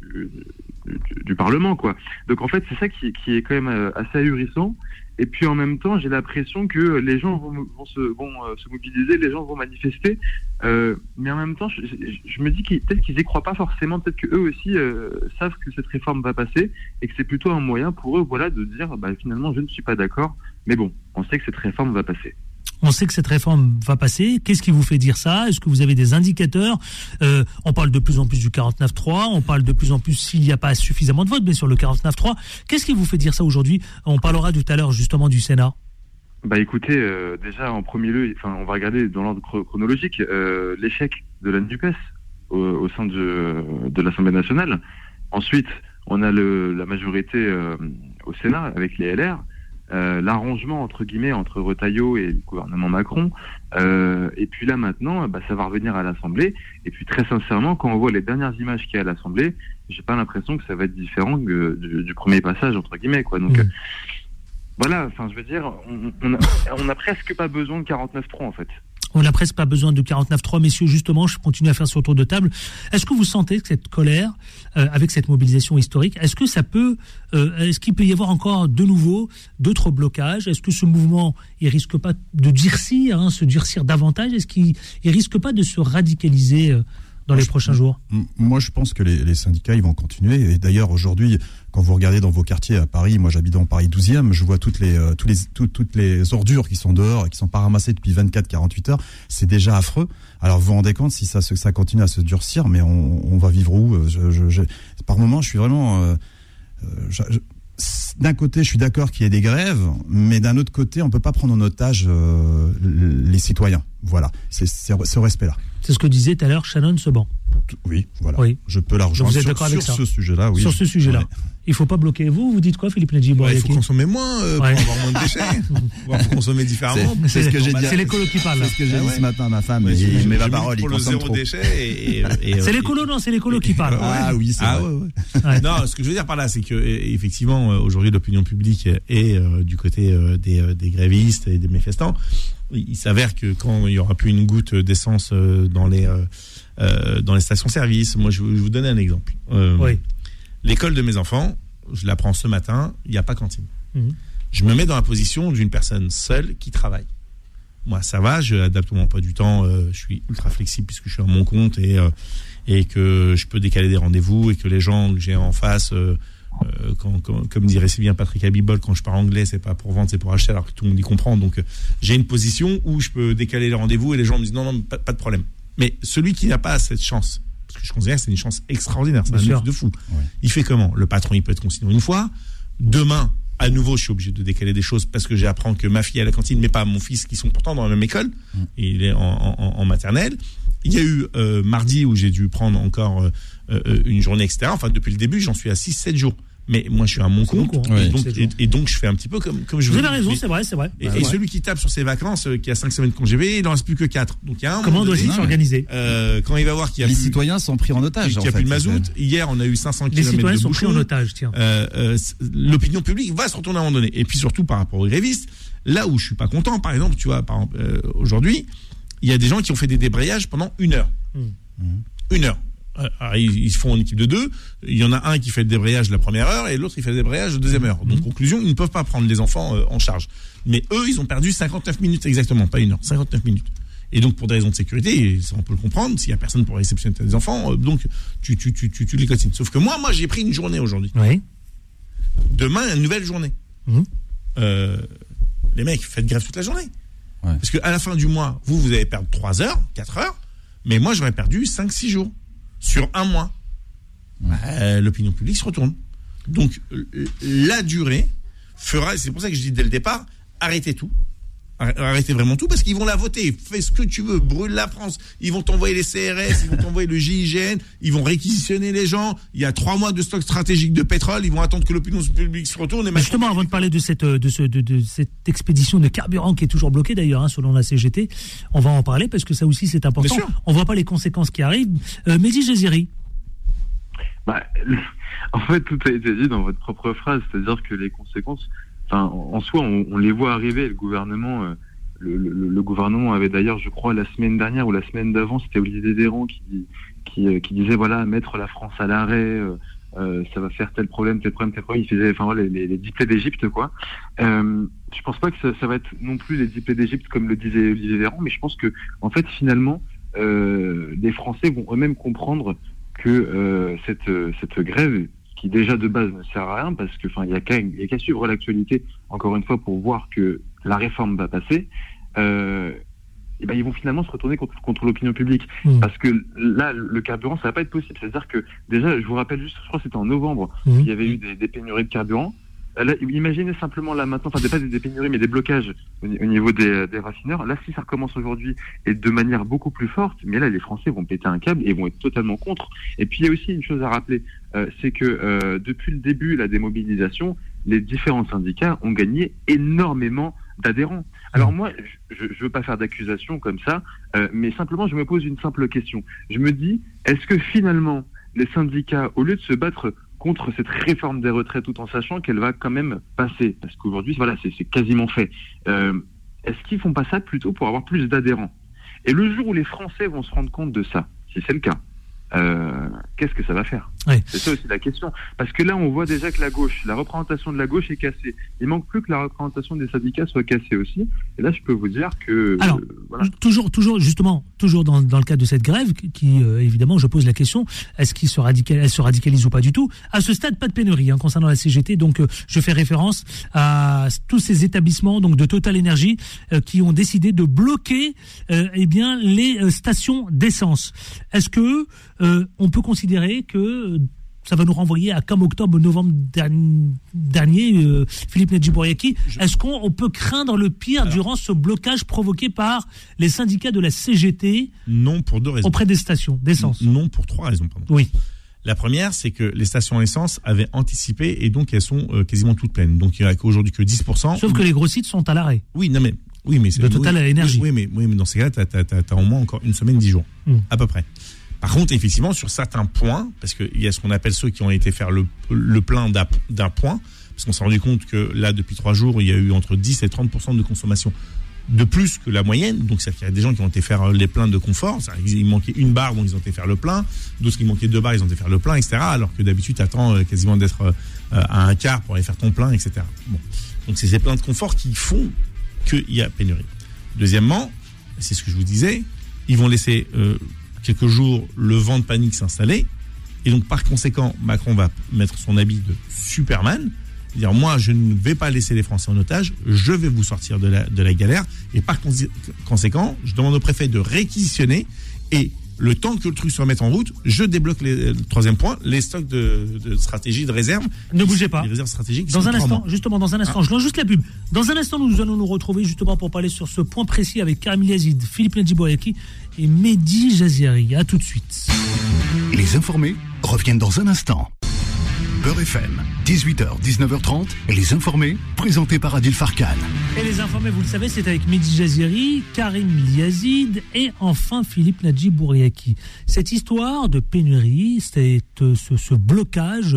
du Parlement, quoi. Donc en fait, c'est ça qui est quand même assez ahurissant. Et puis en même temps, j'ai l'impression que les gens vont se mobiliser, les gens vont manifester. Mais en même temps, je me dis peut-être qu'ils y croient pas forcément, peut-être qu'eux aussi savent que cette réforme va passer et que c'est plutôt un moyen pour eux, de dire finalement je ne suis pas d'accord, mais bon, on sait que cette réforme va passer. On sait que cette réforme va passer. Qu'est-ce qui vous fait dire ça? Est-ce que vous avez des indicateurs? On parle de plus en plus du 49.3. On parle de plus en plus s'il n'y a pas suffisamment de votes, mais sur le 49.3. Qu'est-ce qui vous fait dire ça aujourd'hui? On parlera tout à l'heure justement du Sénat. Écoutez, déjà en premier lieu, on va regarder dans l'ordre chronologique l'échec de la NUPES au sein de l'Assemblée nationale. Ensuite, on a la majorité au Sénat avec les LR. L'arrangement entre guillemets entre Retailleau et le gouvernement Macron, et puis là maintenant ça va revenir à l'Assemblée, et puis très sincèrement quand on voit les dernières images qu'il y a à l'Assemblée, j'ai pas l'impression que ça va être différent du premier passage entre guillemets, quoi. Donc voilà, je veux dire, on a presque pas besoin de 49.3 en fait. On n'a presque pas besoin de 49.3, messieurs, justement, je continue à faire ce tour de table. Est-ce que vous sentez que cette colère, avec cette mobilisation historique, est-ce qu'il peut y avoir encore de nouveau d'autres blocages? Est-ce que ce mouvement, il risque pas de se durcir davantage? Est-ce qu'il risque pas de se radicaliser dans les prochains jours? Moi, je pense que les syndicats, ils vont continuer. Et d'ailleurs, aujourd'hui, quand vous regardez dans vos quartiers à Paris, moi j'habite dans Paris 12e, je vois toutes les ordures qui sont dehors et qui sont pas ramassées depuis 24-48 heures. C'est déjà affreux. Alors vous vous rendez compte si ça continue à se durcir, mais on va vivre où? Par moment, je suis vraiment... d'un côté, je suis d'accord qu'il y ait des grèves, mais d'un autre côté, on peut pas prendre en otage les citoyens. Voilà, c'est ce respect-là. C'est ce que disait tout à l'heure Shannon Seban. Oui, voilà. Oui. Je peux la rejoindre sur ce sujet-là. Oui. Sur ce sujet-là. Ouais. Il ne faut pas bloquer. Vous dites quoi, Philippe Nedjibouyaki? Il faut consommer moins pour avoir moins de déchets. Il faut consommer différemment. C'est ce que j'ai dit. C'est l'écolo qui parle. C'est ce que j'ai dit ce matin à ma femme. Je mets la parole. Pour le zéro déchet. C'est l'écolo, non? C'est l'écolo qui parle. Ah oui, c'est vrai. Non, ce que je veux dire par là, c'est que effectivement, aujourd'hui, l'opinion publique est du côté des grévistes et des manifestants. Il s'avère que quand il n'y aura plus une goutte d'essence dans les stations-service, moi je vais vous donner un exemple. L'école de mes enfants, je la prends ce matin, il n'y a pas cantine. Je me mets dans la position d'une personne seule qui travaille. Moi ça va, je adapte mon emploi du temps, je suis ultra flexible puisque je suis à mon compte et que je peux décaler des rendez-vous et que les gens que j'ai en face... comme dirait si bien Patrick Abibol, quand je parle anglais, c'est pas pour vendre, c'est pour acheter, alors que tout le monde y comprend. Donc j'ai une position où je peux décaler les rendez-vous et les gens me disent non, pas de problème. Mais celui qui n'a pas cette chance, parce que je considère que c'est une chance extraordinaire, c'est un truc de fou. Ouais. Il fait comment? Le patron, il peut être consigné une fois. Demain, à nouveau, je suis obligé de décaler des choses parce que j'apprends que ma fille est à la cantine, mais pas mon fils, qui sont pourtant dans la même école. Il est en maternelle. Il y a eu mardi où j'ai dû prendre encore une journée, etc. Enfin, depuis le début, j'en suis à 6-7 jours. Mais moi, je suis à mon compte, et donc je fais un petit peu comme je veux. Vous avez raison, c'est vrai. Et celui qui tape sur ses vacances, qui a 5 semaines de congé, il n'en reste plus que 4. Donc il y a un comment doit-il s'organiser quand il va voir qu'il y a les citoyens sont pris en otage. Il n'y a plus de mazout. Hier, on a eu 500 km de bouchons. Les citoyens sont pris en otage, tiens. L'opinion publique va se retourner à un moment donné. Et puis surtout par rapport aux grévistes, là où je suis pas content, par exemple, tu vois, aujourd'hui, il y a des gens qui ont fait des débrayages pendant 1 heure. 1 heure. Alors, ils se font en équipe de 2. Il y en a un qui fait le débrayage la première heure et l'autre il fait le débrayage la deuxième heure. Donc conclusion, ils ne peuvent pas prendre les enfants en charge. Mais eux, ils ont perdu 59 minutes exactement, pas 1 heure, 59 minutes. Et donc pour des raisons de sécurité, et ça on peut le comprendre, s'il y a personne pour réceptionner tes enfants, donc tu les cotines. Sauf que moi j'ai pris une journée aujourd'hui. Oui. Demain, une nouvelle journée. Les mecs, faites grève toute la journée. Ouais. Parce qu'à la fin du mois, vous allez perdre 3 heures, 4 heures, mais moi j'aurais perdu 5-6 jours. Sur 1 mois, l'opinion publique se retourne. Donc, la durée fera, c'est pour ça que je dis dès le départ, arrêtez tout. Arrêtez vraiment tout, parce qu'ils vont la voter. Fais ce que tu veux, brûle la France. Ils vont t'envoyer les CRS, ils vont t'envoyer le GIGN, ils vont réquisitionner les gens. Il y a 3 mois de stock stratégique de pétrole, ils vont attendre que l'opinion publique se retourne. Et justement, avant de parler de cette expédition de carburant qui est toujours bloquée d'ailleurs, selon la CGT, on va en parler parce que ça aussi c'est important. On voit pas les conséquences qui arrivent. Mehdi Jaziri. En fait, tout a été dit dans votre propre phrase, c'est-à-dire que les conséquences, en soi, on les voit arriver. Le gouvernement, le gouvernement avait d'ailleurs, je crois, la semaine dernière ou la semaine d'avant, c'était Olivier Véran qui disait voilà, mettre la France à l'arrêt, ça va faire tel problème. Il faisait, les 10 plaies d'Égypte, quoi. Je pense pas que ça va être non plus les 10 plaies d'Égypte comme le disait Olivier Véran, mais je pense que, en fait, finalement, les Français vont eux-mêmes comprendre que cette grève, qui déjà de base ne sert à rien, parce que il y a qu'à suivre l'actualité encore une fois pour voir que la réforme va passer, ils vont finalement se retourner contre l'opinion publique, parce que là le carburant ça va pas être possible. C'est-à-dire que déjà, je vous rappelle juste, je crois que c'était en novembre, il y avait eu des pénuries de carburant. Là, imaginez simplement là maintenant, pas des pénuries mais des blocages au niveau des raffineurs. Là, si ça recommence aujourd'hui et de manière beaucoup plus forte, mais là les Français vont péter un câble et vont être totalement contre. Et puis il y a aussi une chose à rappeler, c'est que depuis le début la démobilisation, les différents syndicats ont gagné énormément d'adhérents. Alors moi, je veux pas faire d'accusation comme ça, mais simplement je me pose une simple question. Je me dis, est-ce que finalement les syndicats, au lieu de se battre contre cette réforme des retraites tout en sachant qu'elle va quand même passer, parce qu'aujourd'hui, voilà, c'est quasiment fait, est-ce qu'ils font pas ça plutôt pour avoir plus d'adhérents? Et le jour où les Français vont se rendre compte de ça, si c'est le cas, qu'est-ce que ça va faire? C'est ça aussi la question. Parce que là, on voit déjà que la représentation de la gauche est cassée. Il manque plus que la représentation des syndicats soit cassée aussi. Et là, je peux vous dire que... Alors, toujours dans le cadre de cette grève, qui évidemment, je pose la question, est-ce qu'elle se radicalise ou pas du tout? À ce stade, pas de pénurie concernant la CGT. Donc, je fais référence à tous ces établissements donc de Total Energy qui ont décidé de bloquer les stations d'essence. Est-ce que on peut considérer que ça va nous renvoyer à comme octobre-novembre dernier, Philippe Nedjibouriaki. Est-ce qu'on peut craindre le pire durant ce blocage provoqué par les syndicats de la CGT? Non, pour 2 raisons. Auprès des stations d'essence. Non, pour 3 raisons. Pardon. Oui. La première, c'est que les stations essence avaient anticipé et donc elles sont quasiment toutes pleines. Donc il n'y a aujourd'hui que 10%. Sauf que les gros sites sont à l'arrêt. Oui, mais c'est de Total Energy. Oui, mais dans ces cas-là, t'as au moins encore 1 semaine, 10 jours, à peu près. Par contre, effectivement, sur certains points, parce qu'il y a ce qu'on appelle ceux qui ont été faire le plein d'un point, parce qu'on s'est rendu compte que là, depuis 3 jours, il y a eu entre 10 et 30% de consommation de plus que la moyenne. Donc, c'est-à-dire qu'il y a des gens qui ont été faire les pleins de confort. Il manquait 1 barre, donc ils ont été faire le plein. D'autres qui manquaient 2 barres, ils ont été faire le plein, etc. Alors que d'habitude, tu attends quasiment d'être à un quart pour aller faire ton plein, etc. Bon. Donc, c'est ces pleins de confort qui font qu'il y a pénurie. Deuxièmement, c'est ce que je vous disais, ils vont laisser... quelques jours, le vent de panique s'installer. Et donc, par conséquent, Macron va mettre son habit de Superman. Dire, moi, je ne vais pas laisser les Français en otage. Je vais vous sortir de la galère. Et par conséquent, je demande au préfet de réquisitionner. Et le temps que le truc se remette en route, je débloque le troisième point, les stocks de stratégie, de réserve. Ne bougez pas. Les réserves stratégiques. Dans un instant, je lance juste la pub. Dans un instant, nous allons nous retrouver justement pour parler sur ce point précis avec Karim Yazid, Philippe Nedjibouriaki et Mehdi Jaziri. À tout de suite. Les informés reviennent dans un instant. Beurre FM, 18h, 19h30, les informés, présentés par Adil Farkan. Et les informés, vous le savez, c'est avec Mehdi Jaziri, Karim Yazid et enfin Philippe Nedjibouriaki. Cette histoire de pénurie, c'est ce blocage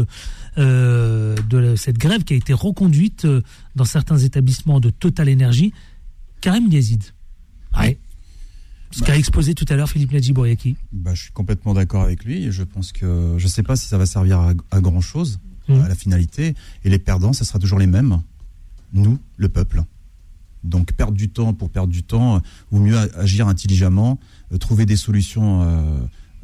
de cette grève qui a été reconduite dans certains établissements de Total Energy. Karim Yazid. Ouais. Ce qu'a exposé tout à l'heure Philippe Nedjibouriaki. Je suis complètement d'accord avec lui. Je pense que je ne sais pas si ça va servir à grand chose, à la finalité. Et les perdants, ce sera toujours les mêmes. Nous, le peuple. Donc perdre du temps pour perdre du temps, ou mieux agir intelligemment, trouver des solutions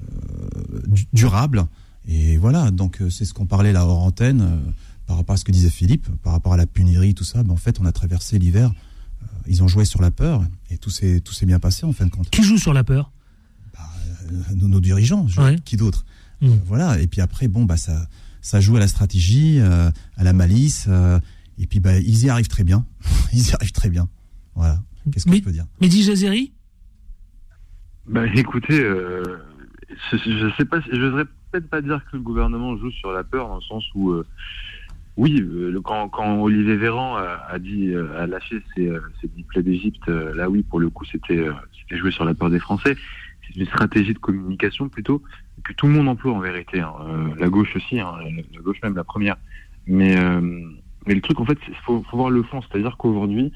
durables. Et voilà, donc c'est ce qu'on parlait là hors antenne, par rapport à ce que disait Philippe, par rapport à la pénurie, tout ça. En fait, on a traversé l'hiver. Ils ont joué sur la peur et tout s'est bien passé en fin de compte. Qui joue sur la peur ? Nos dirigeants, qui d'autre ? Voilà. Et puis après, ça joue à la stratégie, à la malice, et puis ils y arrivent très bien. Voilà. Qu'est-ce que je peux dire ? Mehdi Jaziri ? Écoutez, je sais pas, je n'oserais peut-être pas dire que le gouvernement joue sur la peur dans le sens où. Oui, quand Olivier Véran a lâché ses plaies d'Égypte, là oui, pour le coup, c'était joué sur la peur des Français. C'est une stratégie de communication plutôt que tout le monde emploie en vérité. La gauche aussi, la gauche même la première. Mais le truc, en fait, faut voir le fond. C'est-à-dire qu'aujourd'hui,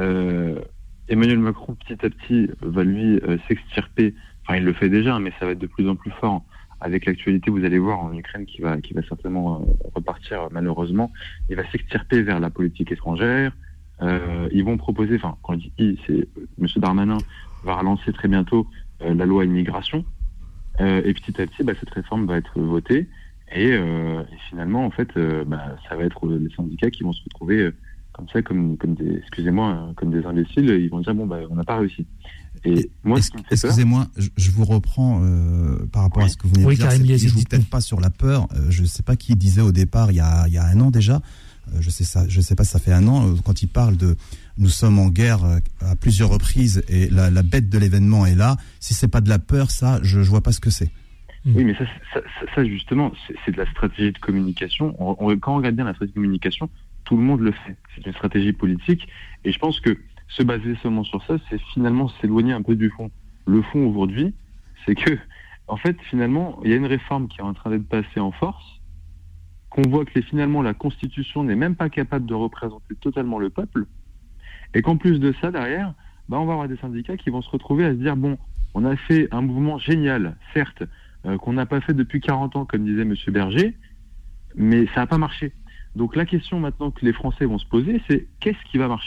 Emmanuel Macron, petit à petit, va lui s'extirper. Enfin, il le fait déjà, mais ça va être de plus en plus fort. Avec l'actualité, vous allez voir en Ukraine qui va certainement repartir malheureusement. Il va s'extirper vers la politique étrangère. Ils vont proposer, enfin quand je dis ils, c'est M. Darmanin va relancer très bientôt la loi immigration. Et petit à petit, cette réforme va être votée. Et finalement, en fait, ça va être les syndicats qui vont se retrouver comme ça, comme des, excusez-moi, comme des imbéciles. Ils vont dire on n'a pas réussi. Et moi, excusez-moi, je vous reprends par rapport à ce que vous venez de dire. Karim, je ne joue peut-être pas sur la peur. Je ne sais pas qui disait au départ, il y a un an déjà. Je sais pas si ça fait un an, quand il parle de nous sommes en guerre à plusieurs reprises et la bête de l'événement est là. Si c'est pas de la peur, ça, je vois pas ce que c'est. Oui, mais ça justement, c'est de la stratégie de communication. Quand on regarde bien la stratégie de communication, tout le monde le fait. C'est une stratégie politique, et je pense que se baser seulement sur ça, c'est finalement s'éloigner un peu du fond. Le fond aujourd'hui, c'est que, en fait, finalement, il y a une réforme qui est en train d'être passée en force, qu'on voit que finalement la Constitution n'est même pas capable de représenter totalement le peuple, et qu'en plus de ça, derrière, on va avoir des syndicats qui vont se retrouver à se dire, on a fait un mouvement génial, certes, qu'on n'a pas fait depuis 40 ans, comme disait M. Berger, mais ça n'a pas marché. Donc la question maintenant que les Français vont se poser, c'est qu'est-ce qui va marcher ?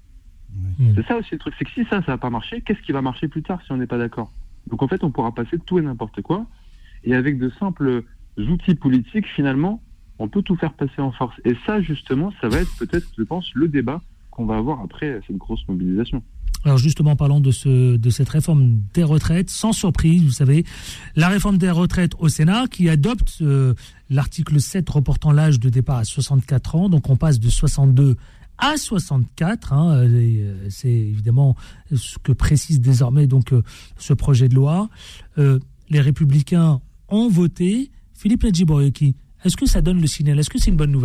C'est ça aussi le truc, c'est que si ça n'a pas marché, qu'est-ce qui va marcher plus tard si on n'est pas d'accord ? Donc en fait, on pourra passer de tout et n'importe quoi, et avec de simples outils politiques, finalement, on peut tout faire passer en force. Et ça, justement, ça va être peut-être, je pense, le débat qu'on va avoir après cette grosse mobilisation. Alors justement, parlons de cette réforme des retraites, sans surprise, vous savez, la réforme des retraites au Sénat qui adopte l'article 7 reportant l'âge de départ à 64 ans, donc on passe de 62 à 64, c'est évidemment ce que précise désormais donc ce projet de loi. Les Républicains ont voté. Philippe Nedjibouriaki, est-ce que ça donne le signal ? Est-ce que c'est une bonne nouvelle ?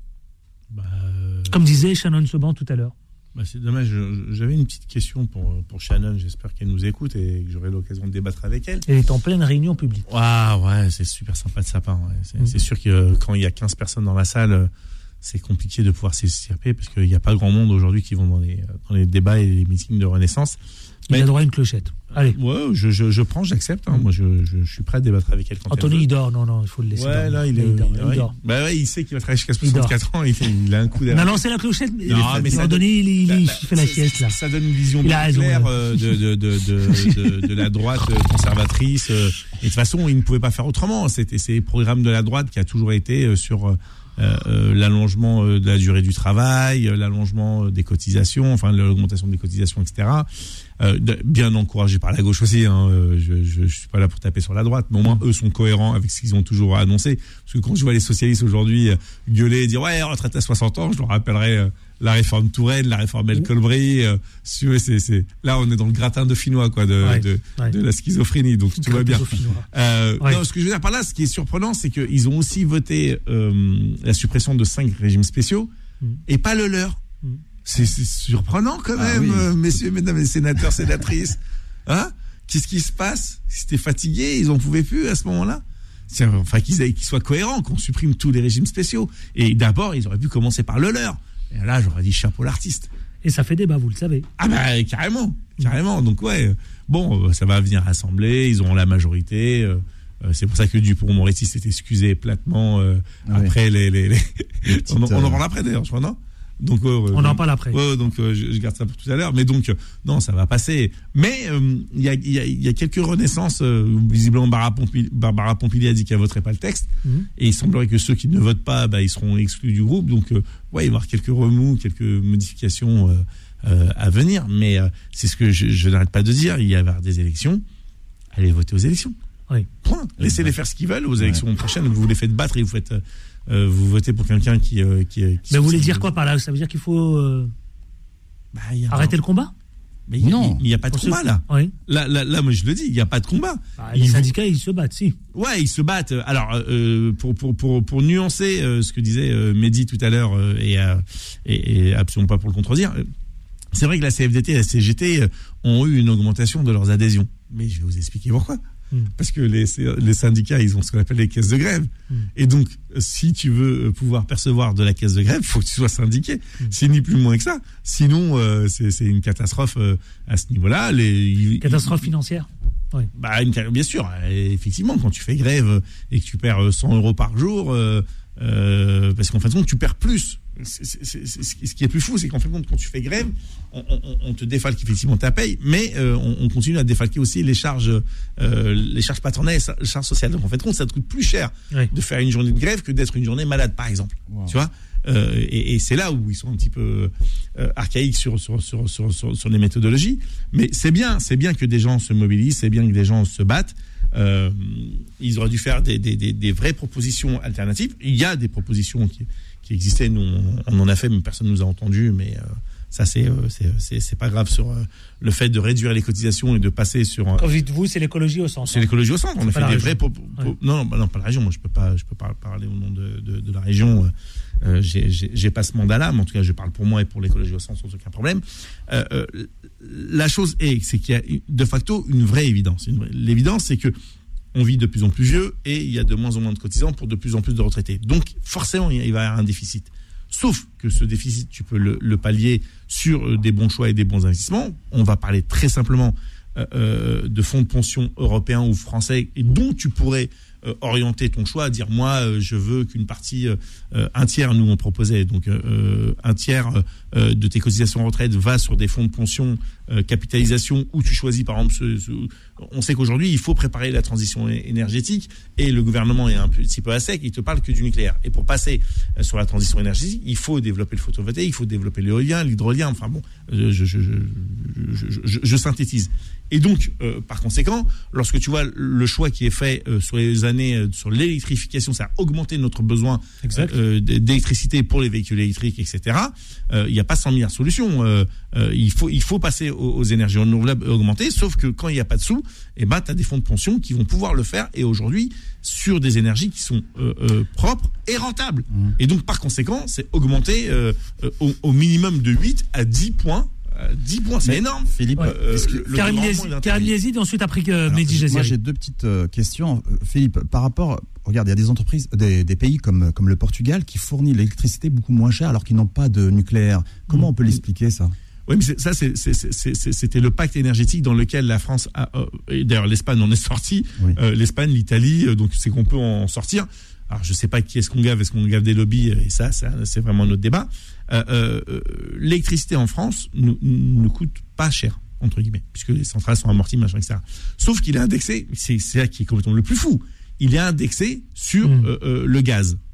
Comme disait Shannon Seban tout à l'heure. C'est dommage, j'avais une petite question pour Shannon, j'espère qu'elle nous écoute et que j'aurai l'occasion de débattre avec elle. Elle est en pleine réunion publique. Ouais, c'est super sympa de sa part. Ouais. C'est sûr que quand il y a 15 personnes dans la salle, c'est compliqué de pouvoir s'extirper parce qu'il n'y a pas grand monde aujourd'hui qui vont dans les débats et les meetings de Renaissance. Il a droit à une clochette. Allez. Ouais, je prends, j'accepte. Moi, je suis prêt à débattre avec elle quand Anthony, il dort. Non, il faut le laisser. Ouais, là, il dort. Il sait qu'il va travailler jusqu'à 64 ans. Il a un coup derrière. On a lancé la clochette, mais Anthony, il fait la sieste, là. Ça donne une vision bien claire de la droite conservatrice. Et de toute façon, il ne pouvait pas faire autrement. C'était ces programmes de la droite qui a toujours été sur l'allongement de la durée du travail, l'allongement des cotisations, enfin l'augmentation des cotisations, etc. bien encouragés par la gauche aussi. Hein, je suis pas là pour taper sur la droite, mais au moins eux sont cohérents avec ce qu'ils ont toujours annoncé. Parce que quand je vois les socialistes aujourd'hui gueuler et dire ouais, retraite à 60 ans, je leur rappellerai la réforme Touraine, la réforme El Khomri. Là on est dans le gratin de Finnois quoi, de la schizophrénie. Donc tout va bien. Non, ce que je veux dire par là, ce qui est surprenant, c'est qu'ils ont aussi voté la suppression de 5 régimes spéciaux et pas le leur. C'est surprenant quand même, messieurs, mesdames les sénateurs, sénatrices. Hein? Qu'est-ce qui se passe? Ils étaient fatigués, ils en pouvaient plus à ce moment-là. Enfin, qu'ils soient cohérents, qu'on supprime tous les régimes spéciaux. Et d'abord, ils auraient pu commencer par le leur. Et là, j'aurais dit chapeau l'artiste. Et ça fait débat, vous le savez. Ah bah carrément. Donc ouais, bon, ça va venir à l'Assemblée, ils auront la majorité. C'est pour ça que Dupond-Moretti s'est excusé platement après les on en parle après d'ailleurs, je crois, non? Donc, on en parle après. Donc je garde ça pour tout à l'heure. Mais donc non, ça va passer. Mais il y a quelques renaissances. Visiblement, Barbara Pompili a dit qu'elle voterait pas le texte. Et il semblerait que ceux qui ne votent pas, ils seront exclus du groupe. Donc il va y avoir quelques remous, quelques modifications à venir. Mais c'est ce que je n'arrête pas de dire. Il y a des élections. Allez voter aux élections. Oui. Point. Laissez-les faire ce qu'ils veulent aux élections prochaines. Vous les faites battre et vous votez pour quelqu'un qui mais vous voulez dire quoi par là? Ça veut dire qu'il faut arrêter le combat? Mais non, il n'y a pas de combat là. Oui. Là, moi je le dis, il n'y a pas de combat. Les syndicats, ils se battent, si. Ouais, ils se battent. Alors, pour nuancer ce que disait Mehdi tout à l'heure et absolument pas pour le contredire, c'est vrai que la CFDT et la CGT ont eu une augmentation de leurs adhésions. Mais je vais vous expliquer pourquoi. Parce que les syndicats, ils ont ce qu'on appelle les caisses de grève. Et donc, si tu veux pouvoir percevoir de la caisse de grève, il faut que tu sois syndiqué. C'est ni plus moins que ça. Sinon, c'est une catastrophe à ce niveau-là. Catastrophe financière. Oui. Bien sûr. Effectivement, quand tu fais grève et que tu perds 100 euros par jour, parce qu'en fin de compte, tu perds plus. Ce qui est plus fou, c'est qu'en fin de compte, quand tu fais grève, on te défalque effectivement ta paye, mais on continue à défalquer aussi les charges patronales et les charges sociales. Donc en fait, ça te coûte plus cher de faire une journée de grève que d'être une journée malade, par exemple. Wow. Tu vois, et c'est là où ils sont un petit peu archaïques sur les méthodologies. Mais c'est bien que des gens se mobilisent, c'est bien que des gens se battent. Ils auraient dû faire des vraies propositions alternatives. Il y a des propositions qui existaient, nous on en a fait, mais personne ne nous a entendus. Mais ça c'est pas grave sur le fait de réduire les cotisations et de passer sur. Quand vous dites vous, c'est l'écologie au centre. C'est l'écologie au centre. On a fait des vrais. Non, pas la région. Moi, je peux pas parler au nom de la région. J'ai pas ce mandat-là, mais en tout cas, je parle pour moi et pour l'écologie au centre sans aucun problème. La chose c'est qu'il y a de facto une vraie évidence. L'évidence, c'est que on vit de plus en plus vieux et il y a de moins en moins de cotisants pour de plus en plus de retraités. Donc, forcément, il va y avoir un déficit. Sauf que ce déficit, tu peux le pallier sur des bons choix et des bons investissements. On va parler très simplement de fonds de pension européens ou français et dont tu pourrais orienter ton choix, dire moi je veux qu'une partie, un tiers, nous on proposait, donc un tiers de tes cotisations retraite va sur des fonds de pension capitalisation où tu choisis par exemple on sait qu'aujourd'hui il faut préparer la transition énergétique et le gouvernement est un petit peu à sec, il te parle que du nucléaire, et pour passer sur la transition énergétique il faut développer le photovoltaïque, il faut développer l'éolien, l'hydrolien, enfin bon, je synthétise. Et donc, par conséquent, lorsque tu vois le choix qui est fait sur les années sur l'électrification, ça a augmenté notre besoin d'électricité pour les véhicules électriques, etc. Il n'y a pas 100 milliards de solutions. Il faut passer aux énergies renouvelables augmentées, sauf que quand il n'y a pas de sous, tu as des fonds de pension qui vont pouvoir le faire, et aujourd'hui, sur des énergies qui sont propres et rentables. Et donc, par conséquent, c'est augmenter au minimum de 8 à 10 points. 10 points, c'est énorme. Philippe, Karim Liezid, ensuite après Mehdi Jaziri. Moi, j'ai deux petites questions. Philippe, par rapport, regarde, il y a des entreprises, des pays comme le Portugal qui fournit l'électricité beaucoup moins chère alors qu'ils n'ont pas de nucléaire. Comment on peut l'expliquer, ça ? Oui, mais c'était le pacte énergétique dans lequel la France et d'ailleurs l'Espagne en est sortie. Oui. L'Espagne, l'Italie, donc c'est qu'on peut en sortir. Alors, je ne sais pas qui est-ce qu'on gave des lobbies, et ça c'est vraiment notre débat. L'électricité en France ne coûte pas cher, entre guillemets, puisque les centrales sont amorties, machin, etc. Sauf qu'il est indexé, c'est ça qui est complètement le plus fou, il est indexé sur le gaz.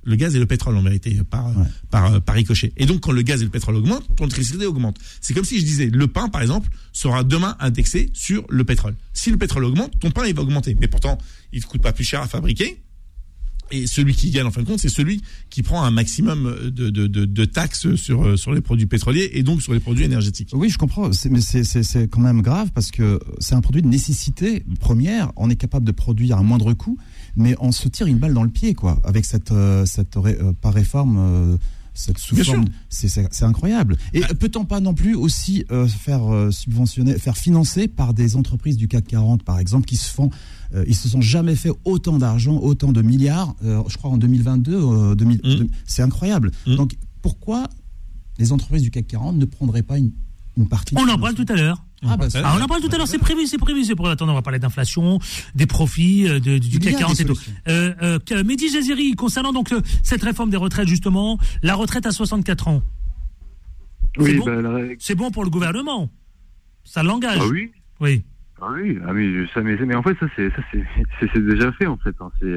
le gaz et le pétrole en vérité par ricochet. Et donc quand le gaz et le pétrole augmentent, ton électricité augmente. C'est comme si je disais le pain par exemple sera demain indexé sur le pétrole. Si le pétrole augmente, ton pain il va augmenter. Mais pourtant il ne coûte pas plus cher à fabriquer. Et celui qui gagne en fin de compte, c'est celui qui prend un maximum de taxes sur les produits pétroliers et donc sur les produits énergétiques. Oui, je comprends. Mais c'est quand même grave parce que c'est un produit de nécessité première. On est capable de produire à moindre coût, mais on se tire une balle dans le pied, quoi, avec cette par réforme. Cette sous-forme, c'est incroyable. Et peut-on pas non plus aussi faire financer par des entreprises du CAC 40, par exemple, qui ils se sont jamais fait autant d'argent, autant de milliards, je crois en 2022, c'est incroyable. Donc pourquoi les entreprises du CAC 40 ne prendraient pas une partie? On en parle tout à l'heure. On en parle tout à l'heure, c'est prévu. Attends, on va parler d'inflation, des profits du CAC 40 et tout. Mehdi Jaziri, concernant donc cette réforme des retraites, justement, la retraite à 64 ans. Oui, c'est bon pour le gouvernement. Ça l'engage. Ah oui. Oui. Ah oui, mais en fait ça c'est déjà fait en fait.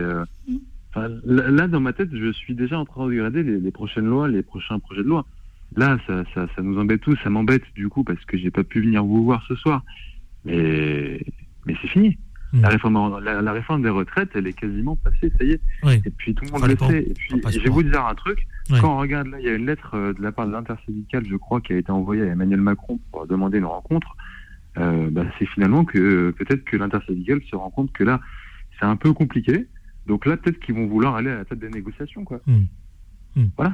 Là dans ma tête, je suis déjà en train de regarder les prochaines lois, les prochains projets de loi. Là, ça nous embête tous, ça m'embête du coup parce que j'ai pas pu venir vous voir ce soir. Mais c'est fini. La réforme des retraites, elle est quasiment passée, ça y est. Oui. Et puis tout le monde le sait. Et puis je vais vous dire un truc. Oui. Quand on regarde là, il y a une lettre de la part de l'intersyndicale, je crois, qui a été envoyée à Emmanuel Macron pour demander une rencontre. C'est finalement que peut-être que l'intersyndicale se rend compte que là, c'est un peu compliqué. Donc là, peut-être qu'ils vont vouloir aller à la table des négociations, quoi. Voilà.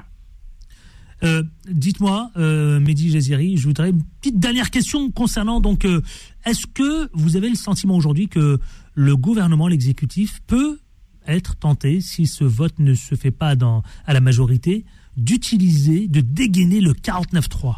Dites-moi, Mehdi Jaziri, je voudrais une petite dernière question concernant donc, est-ce que vous avez le sentiment aujourd'hui que le gouvernement, l'exécutif, peut être tenté, si ce vote ne se fait pas à la majorité, de dégainer le 49.3?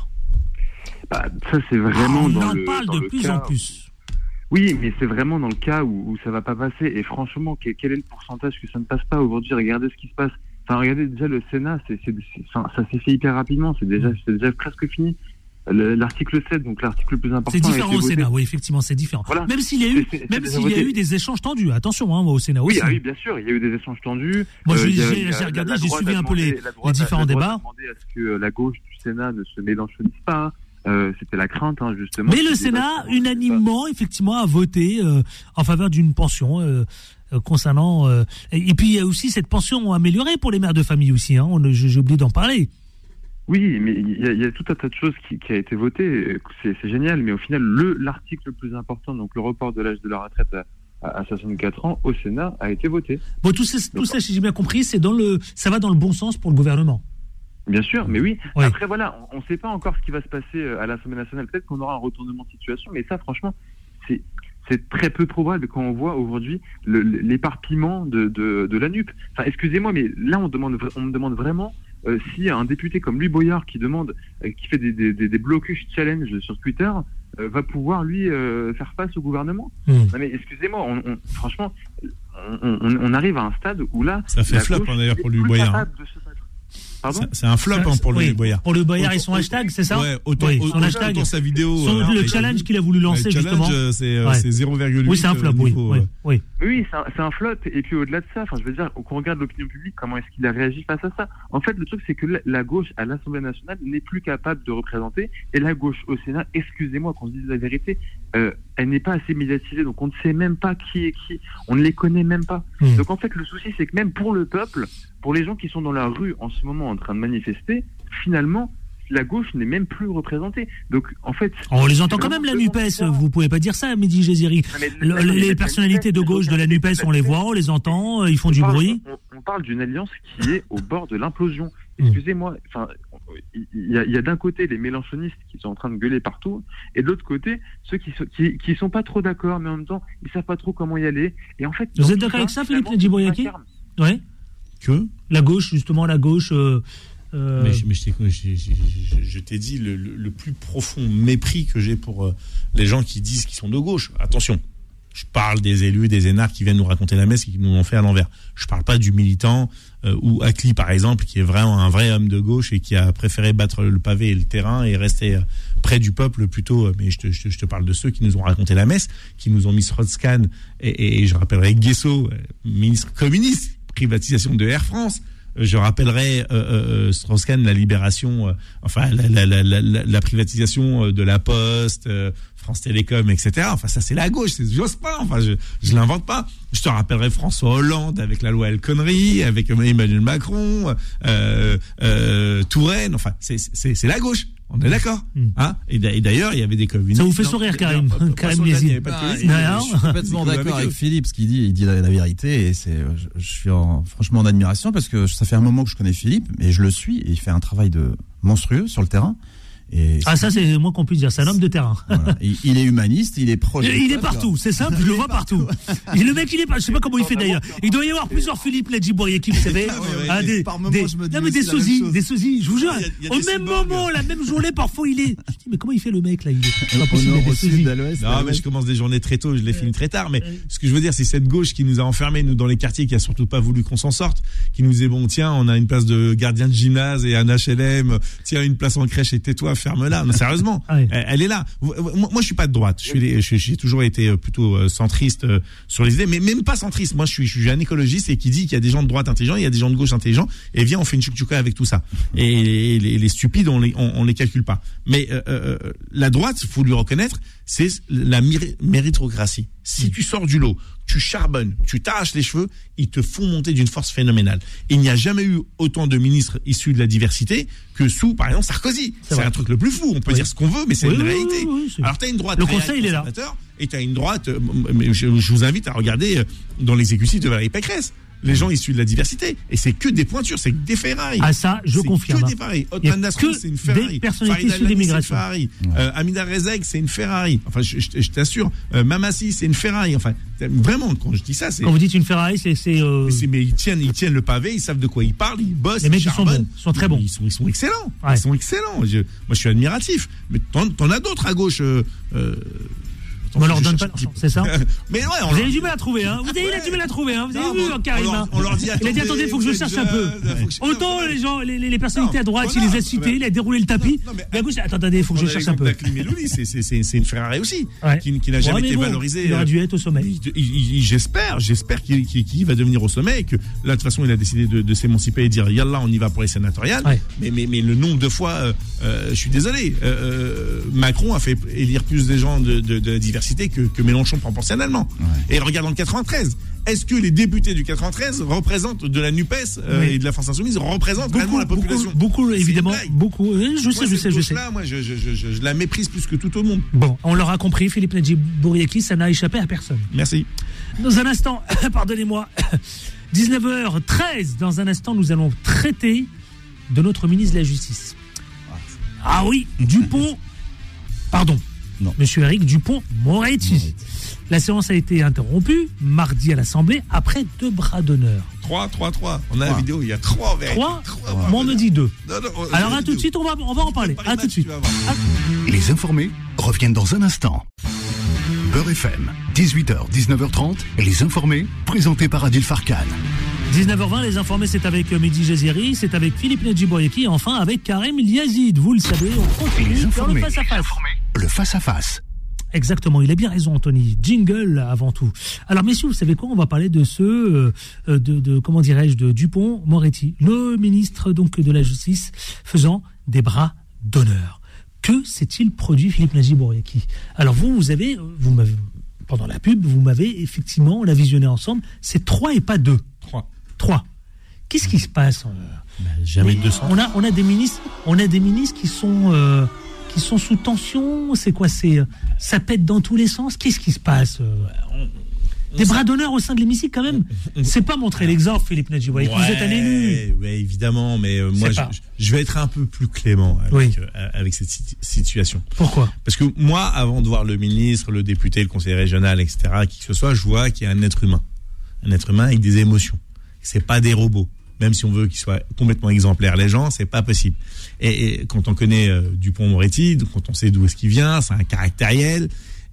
Ça c'est vraiment on en parle de plus en plus. Oui, mais c'est vraiment dans le cas où ça va pas passer. Et franchement, quel est le pourcentage que ça ne passe pas aujourd'hui? Regardez ce qui se passe. Enfin, regardez déjà le Sénat, ça s'est fait hyper rapidement. C'est déjà presque fini. L'article 7, donc l'article le plus important. C'est différent au Sénat, oui, effectivement, c'est différent. Voilà. Même s'il y a eu des échanges tendus, attention, au Sénat aussi. Oui, bien sûr, il y a eu des échanges tendus. Moi, j'ai regardé, j'ai suivi un peu les différents débats. On a demandé à ce que la gauche du Sénat ne se mélanchonise pas. C'était la crainte, justement. Mais le Sénat, unanimement, effectivement, a voté en faveur d'une pension concernant... et puis, il y a aussi cette pension améliorée pour les mères de famille aussi. J'ai oublié d'en parler. Oui, mais il y a tout un tas de choses qui a été voté. C'est génial, mais au final, l'article le plus important, donc le report de l'âge de la retraite à 64 ans, au Sénat, a été voté. Bon, tout ça, si j'ai bien compris, ça va dans le bon sens pour le gouvernement. Bien sûr, mais oui. Après, voilà, on ne sait pas encore ce qui va se passer à l'Assemblée nationale. Peut-être qu'on aura un retournement de situation, mais ça, franchement, c'est très peu probable quand on voit aujourd'hui l'éparpillement de la NUP. Enfin, excusez-moi, mais là, on me demande vraiment si un député comme Louis Boyard qui fait des blocus challenge sur Twitter va pouvoir, lui, faire face au gouvernement. Non, mais excusez-moi, franchement, on arrive à un stade où là... Ça fait flop, d'ailleurs, pour Louis Boyard. C'est un flop pour Louis Boyard. Pour le Boyard et son hashtag, c'est ça? Ouais, autant sa vidéo. Le challenge qu'il a voulu lancer, justement. C'est 0,8. Oui, c'est un flop, oui. Oui, c'est un flop. Et puis au-delà de ça, je veux dire, qu'on regarde l'opinion publique, comment est-ce qu'il a réagi face à ça? En fait, le truc, c'est que la gauche à l'Assemblée nationale n'est plus capable de représenter. Et la gauche au Sénat, excusez-moi qu'on se dise la vérité, elle n'est pas assez médiatisée. Donc on ne sait même pas qui est qui. On ne les connaît même pas. Donc en fait, le souci, c'est que même pour le peuple, pour les gens qui sont dans la rue en ce moment en train de manifester, finalement, la gauche n'est même plus représentée. Donc, en fait... On les entend quand même, la NUPES. Vous pouvez pas dire ça, Mehdi Jaziri. Les personnalités de gauche de la NUPES, on les voit, on les entend, ils font du bruit. On parle d'une alliance qui est au bord de l'implosion. Excusez-moi, il y a d'un côté les mélenchonistes qui sont en train de gueuler partout, et de l'autre côté, ceux qui sont pas trop d'accord, mais en même temps, ils savent pas trop comment y aller. Et en fait... Vous êtes d'accord avec ça, Philippe Djiboyaki? Oui. Que la gauche, justement, Mais je t'ai dit le plus profond mépris que j'ai pour les gens qui disent qu'ils sont de gauche. Attention, je parle des élus, des énarques qui viennent nous raconter la messe et qui nous l'ont fait à l'envers. Je parle pas du militant ou Akli, par exemple, qui est vraiment un vrai homme de gauche et qui a préféré battre le pavé et le terrain et rester près du peuple plutôt. Mais je te parle de ceux qui nous ont raconté la messe, qui nous ont mis Strauss-Kahn et je rappellerai Guesso, ministre communiste, privatisation de Air France, Je rappellerai Strauss-Kahn, la libération, la privatisation de la Poste, France Télécom, etc. Enfin, ça c'est la gauche, c'est Jospin. Enfin, je l'invente pas. Je te rappellerai François Hollande avec la loi El Khomri, avec Emmanuel Macron, Touraine. Enfin, c'est la gauche. On est d'accord, hein? Et d'ailleurs, il y avait des communistes. Ça vous fait sourire, Karim? Karim Liesi. Je suis complètement d'accord avec Philippe, ce qu'il dit. Il dit la vérité, et je suis franchement en admiration parce que ça fait un moment que je connais Philippe, et je le suis, et il fait un travail monstrueux sur le terrain. Et ça c'est moins qu'on puisse dire, c'est un homme de terrain. Voilà. Il est humaniste, il est proche. Il est partout, c'est simple, je le vois partout. Et le mec, je sais pas comment il fait d'ailleurs. Il doit y avoir plusieurs Philippe Ledji Bouriaki, vous savez. Des sosies, je vous jure. Au même moment, la même journée, parfois il est. Je dis, mais comment il fait le mec là? Il est pas possible, des sosies. Non, mais je commence des journées très tôt, je les finis très tard. Mais ce que je veux dire, c'est cette gauche qui nous a enfermés, nous, dans les quartiers, qui a surtout pas voulu qu'on s'en sorte, qui nous dit, bon, tiens, on a une place de gardien de gymnase et un HLM, tiens, une place en crèche et tais-toi, ferme-la. Non, sérieusement, elle est là. Moi, je suis pas de droite. J'ai toujours été plutôt centriste sur les idées, mais même pas centriste. Moi, je suis un écologiste et qui dit qu'il y a des gens de droite intelligents, il y a des gens de gauche intelligents, et viens, on fait une chouchouka avec tout ça. Et les stupides, on les calcule pas. Mais la droite, faut lui reconnaître, c'est la méritocratie. Si tu sors du lot, tu charbonnes, tu t'arraches les cheveux, ils te font monter d'une force phénoménale. Il n'y a jamais eu autant de ministres issus de la diversité que sous, par exemple, Sarkozy. C'est un truc le plus fou. On peut dire ce qu'on veut, mais c'est une réalité. Alors, t'as une droite. Le conseil, il est là. Et t'as une droite, je vous invite à regarder dans l'exécutif de Valérie Pécresse. Les gens issus de la diversité. Et c'est que des pointures, c'est que des Ferrari. Ah, ça, je confirme. C'est que des Ferrari. Otman Nasrallah, c'est une Ferrari. Des personnalités issues d'immigration. C'est une Ferrari. Amina Rezek, c'est une Ferrari. Enfin, je t'assure. Mamassi, c'est une Ferrari. Enfin, vraiment, quand je dis ça, c'est. Quand vous dites une Ferrari, mais ils tiennent le pavé, ils savent de quoi ils parlent, ils bossent. Les mecs, ils sont bons. Ils sont très bons. Ils sont excellents. Ouais. Ils sont excellents. Moi, je suis admiratif. Mais t'en as d'autres à gauche. On leur donne pas l'argent, c'est ça? Mais ouais, vous avez du mal à trouver, hein? Vous avez du mal à trouver, hein? Vous avez vu, Karim? On leur dit, il a dit, attendez, il faut que je cherche un peu. Autant les gens, les personnalités à droite, il les a cités, il a déroulé le tapis. Mais à gauche, attendez, il faut que je cherche un peu. C'est une Ferrari aussi, qui n'a jamais été valorisée. Il aurait dû être au sommet. J'espère qu'il va devenir au sommet et que là, de toute façon, il a décidé de s'émanciper et de dire, yallah, on y va pour les sénatoriales. Mais le nombre de fois, je suis désolé, Macron a fait élire plus des gens de diversité que Mélenchon proportionnellement. Et regarde dans le 93. Est-ce que les députés du 93 représentent de la NUPES et de la France Insoumise, représentent vraiment la population? Beaucoup, évidemment. Beaucoup. Je sais. Là, moi, je la méprise plus que tout au monde. Bon, on l'aura compris, Philippe Ledji Bouriaki, ça n'a échappé à personne. Merci. Dans un instant, pardonnez-moi, 19h13, dans un instant, nous allons traiter de notre ministre de la Justice. Ah oui, Monsieur Éric Dupond-Moretti. La séance a été interrompue mardi à l'Assemblée après 2 bras d'honneur. 3. On a la vidéo, il y a 3 en vérité. 3 Moi, on me dit 2. Alors, à tout de suite, on va en parler. À tout de suite. Les informés reviennent dans un instant. Beurre FM, 18h, 19h30, les informés, présentés par Adil Farkan. 19h20, les informés, c'est avec Mehdi Jaziri, c'est avec Philippe Ledji Bouriaki et enfin avec Karim Liazid. Vous le savez, on continue dans le face-à-face. Le face-à-face. Exactement, il a bien raison, Anthony. Jingle avant tout. Alors, messieurs, vous savez quoi? On va parler de de Dupond-Moretti, le ministre donc de la Justice, faisant des bras d'honneur. Que s'est-il produit, Philippe Ledji Bouriaki? Alors, vous m'avez, pendant la pub, vous m'avez effectivement, on l'a visionné ensemble. C'est 3 et pas 2. 3. Qu'est-ce qui se passe? Jamais 200. On a des ministres qui sont sous tension. C'est quoi? Ça pète dans tous les sens. Qu'est-ce qui se passe? Des bras d'honneur au sein de l'hémicycle, quand même. C'est pas montrer l'exemple, Philippe Ledji Bouriaki. Vous êtes un élu. Oui, évidemment, mais moi, je vais être un peu plus clément avec cette situation. Pourquoi? Parce que moi, avant de voir le ministre, le député, le conseiller régional, etc., qui que ce soit, je vois qu'il y a un être humain. Un être humain avec des émotions. C'est pas des robots. Même si on veut qu'ils soient complètement exemplaires, les gens, c'est pas possible. Et quand on connaît Dupond-Moretti, quand on sait d'où est-ce qu'il vient, c'est un caractériel.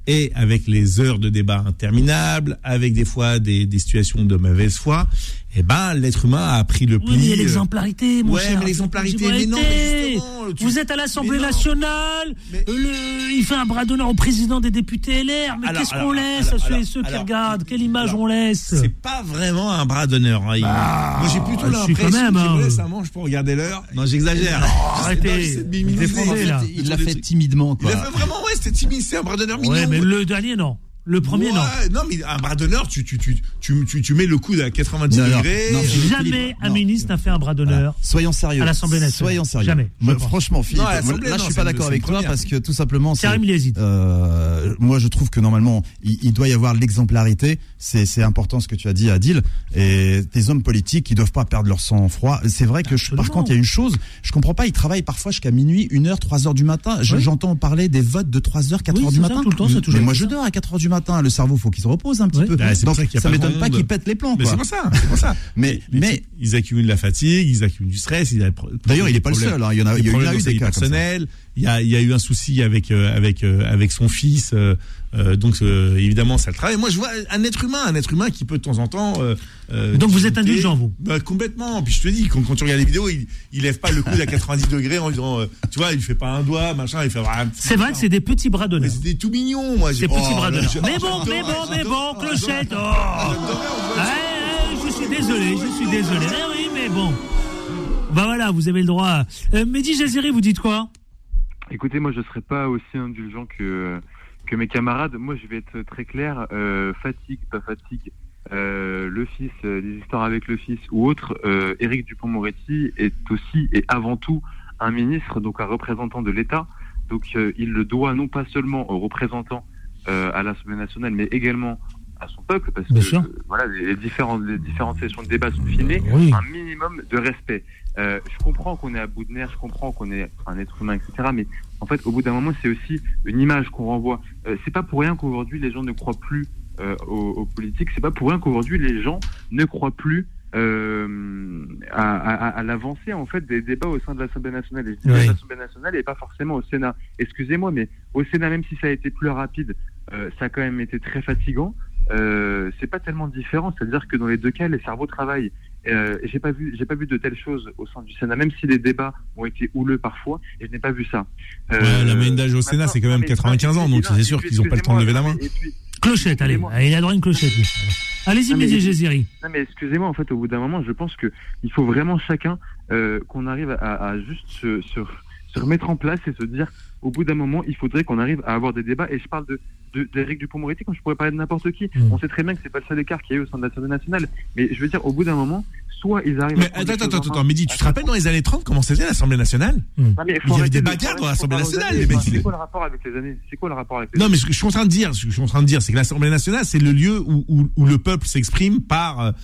et avec les heures de débat interminables, avec des fois des situations de mauvaise foi, eh ben, l'être humain a pris le pli. Oui, mais il y a l'exemplarité, mon cher. Ouais, mais l'exemplarité, mais non, mais justement, vous êtes à l'Assemblée nationale, il fait un bras d'honneur au président des députés LR, mais qu'est-ce qu'on laisse à ceux qui regardent? Quelle image on laisse? C'est pas vraiment un bras d'honneur. Hein. Moi, j'ai plutôt l'impression que je me laisse un manche pour regarder l'heure. Non, j'exagère. Arrêtez. Il l'a fait timidement, quoi. Il l'a fait vraiment, ouais, c'était timide, c'est un bras d'honneur mignon. Ouais, mais le dernier, non. Le premier, non. Non, mais un bras d'honneur, tu mets le coude à 90 degrés. Non, jamais un ministre n'a fait un bras d'honneur. Soyons sérieux. À l'Assemblée nationale. Soyons sérieux. Jamais. Franchement, Philippe, là, je suis pas d'accord avec toi parce que tout simplement, moi, je trouve que normalement, il doit y avoir l'exemplarité. C'est important ce que tu as dit, Adil. Et des hommes politiques qui doivent pas perdre leur sang-froid. C'est vrai que, par contre, il y a une chose, je comprends pas, ils travaillent parfois jusqu'à minuit, 1h, 3h du matin. J'entends parler des votes de 3h, 4h du matin. Tout le temps, c'est toujours. Mais moi, je dors à 4h du matin. Le cerveau, faut qu'il se repose un petit peu. Donc, ça m'étonne pas qu'ils pètent les plombs. Mais c'est pour ça. Mais ils accumulent la fatigue, ils accumulent du stress. D'ailleurs, il est pas le seul. Il y en a eu des cas personnels. Il y a eu un souci avec son fils. Donc évidemment, ça le travaille. Moi, je vois un être humain qui peut de temps en temps. Donc vous êtes indulgent, vous? Complètement. Puis je te dis, quand tu regardes les vidéos, il lève pas le coude à 90 degrés en disant, tu vois, il fait pas un doigt, machin. Il fait. C'est vrai que c'est des petits bras d'honneur. Mais c'est tout mignon, moi. Des petits bras d'honneur. Mais bon, Clochette. Je suis désolé. Oui, mais bon. Bah voilà, vous avez le droit. Mehdi Jaziri, vous dites quoi? Écoutez, moi je serais pas aussi indulgent que mes camarades. Moi je vais être très clair, fatigue, pas fatigue, le fils, les histoires avec le fils ou autre, Éric Dupond-Moretti est aussi et avant tout un ministre, donc un représentant de l'État. Donc il le doit non pas seulement aux représentants à l'Assemblée nationale, mais également à son peuple, parce que voilà, les différentes sessions de débat sont filmées. Un minimum de respect. Je comprends qu'on est à bout de nerfs, je comprends qu'on est un être humain, etc. Mais en fait, au bout d'un moment, c'est aussi une image qu'on renvoie. C'est pas pour rien qu'aujourd'hui les gens ne croient plus aux politiques. C'est pas pour rien qu'aujourd'hui les gens ne croient plus à l'avancée en fait des débats au sein de l'Assemblée nationale. Et je dis l'Assemblée nationale et pas forcément au Sénat. Excusez-moi, mais au Sénat, même si ça a été plus rapide, ça a quand même été très fatigant. C'est pas tellement différent, c'est-à-dire que dans les deux cas, les cerveaux travaillent. J'ai pas vu de telles choses au sein du Sénat, même si les débats ont été houleux parfois, et je n'ai pas vu ça. La moyenne d'âge au Sénat, c'est quand même 95 ans, donc c'est sûr qu'ils n'ont pas le temps de lever la main. Clochette, allez, il a droit à une clochette. Allez-y, Mehdi Jaziri. Non, mais excusez-moi, en fait, au bout d'un moment, je pense que il faut vraiment chacun qu'on arrive à juste se remettre en place et se dire, au bout d'un moment, il faudrait qu'on arrive à avoir des débats. Et je parle d'Éric Dupond-Moretti, comme je pourrais parler de n'importe qui. On sait très bien que c'est pas le seul écart qu'il y a eu au sein de l'Assemblée nationale. Mais je veux dire, au bout d'un moment, soit ils arrivent. Mais attends, Mehdi, tu te rappelles dans les années 30 comment c'était l'Assemblée nationale? Il y avait des bagarres dans l'Assemblée nationale, les mecs. C'est quoi le rapport avec les années? Non, mais ce que je suis en train de dire, c'est que l'Assemblée nationale, c'est le lieu où le peuple s'exprime par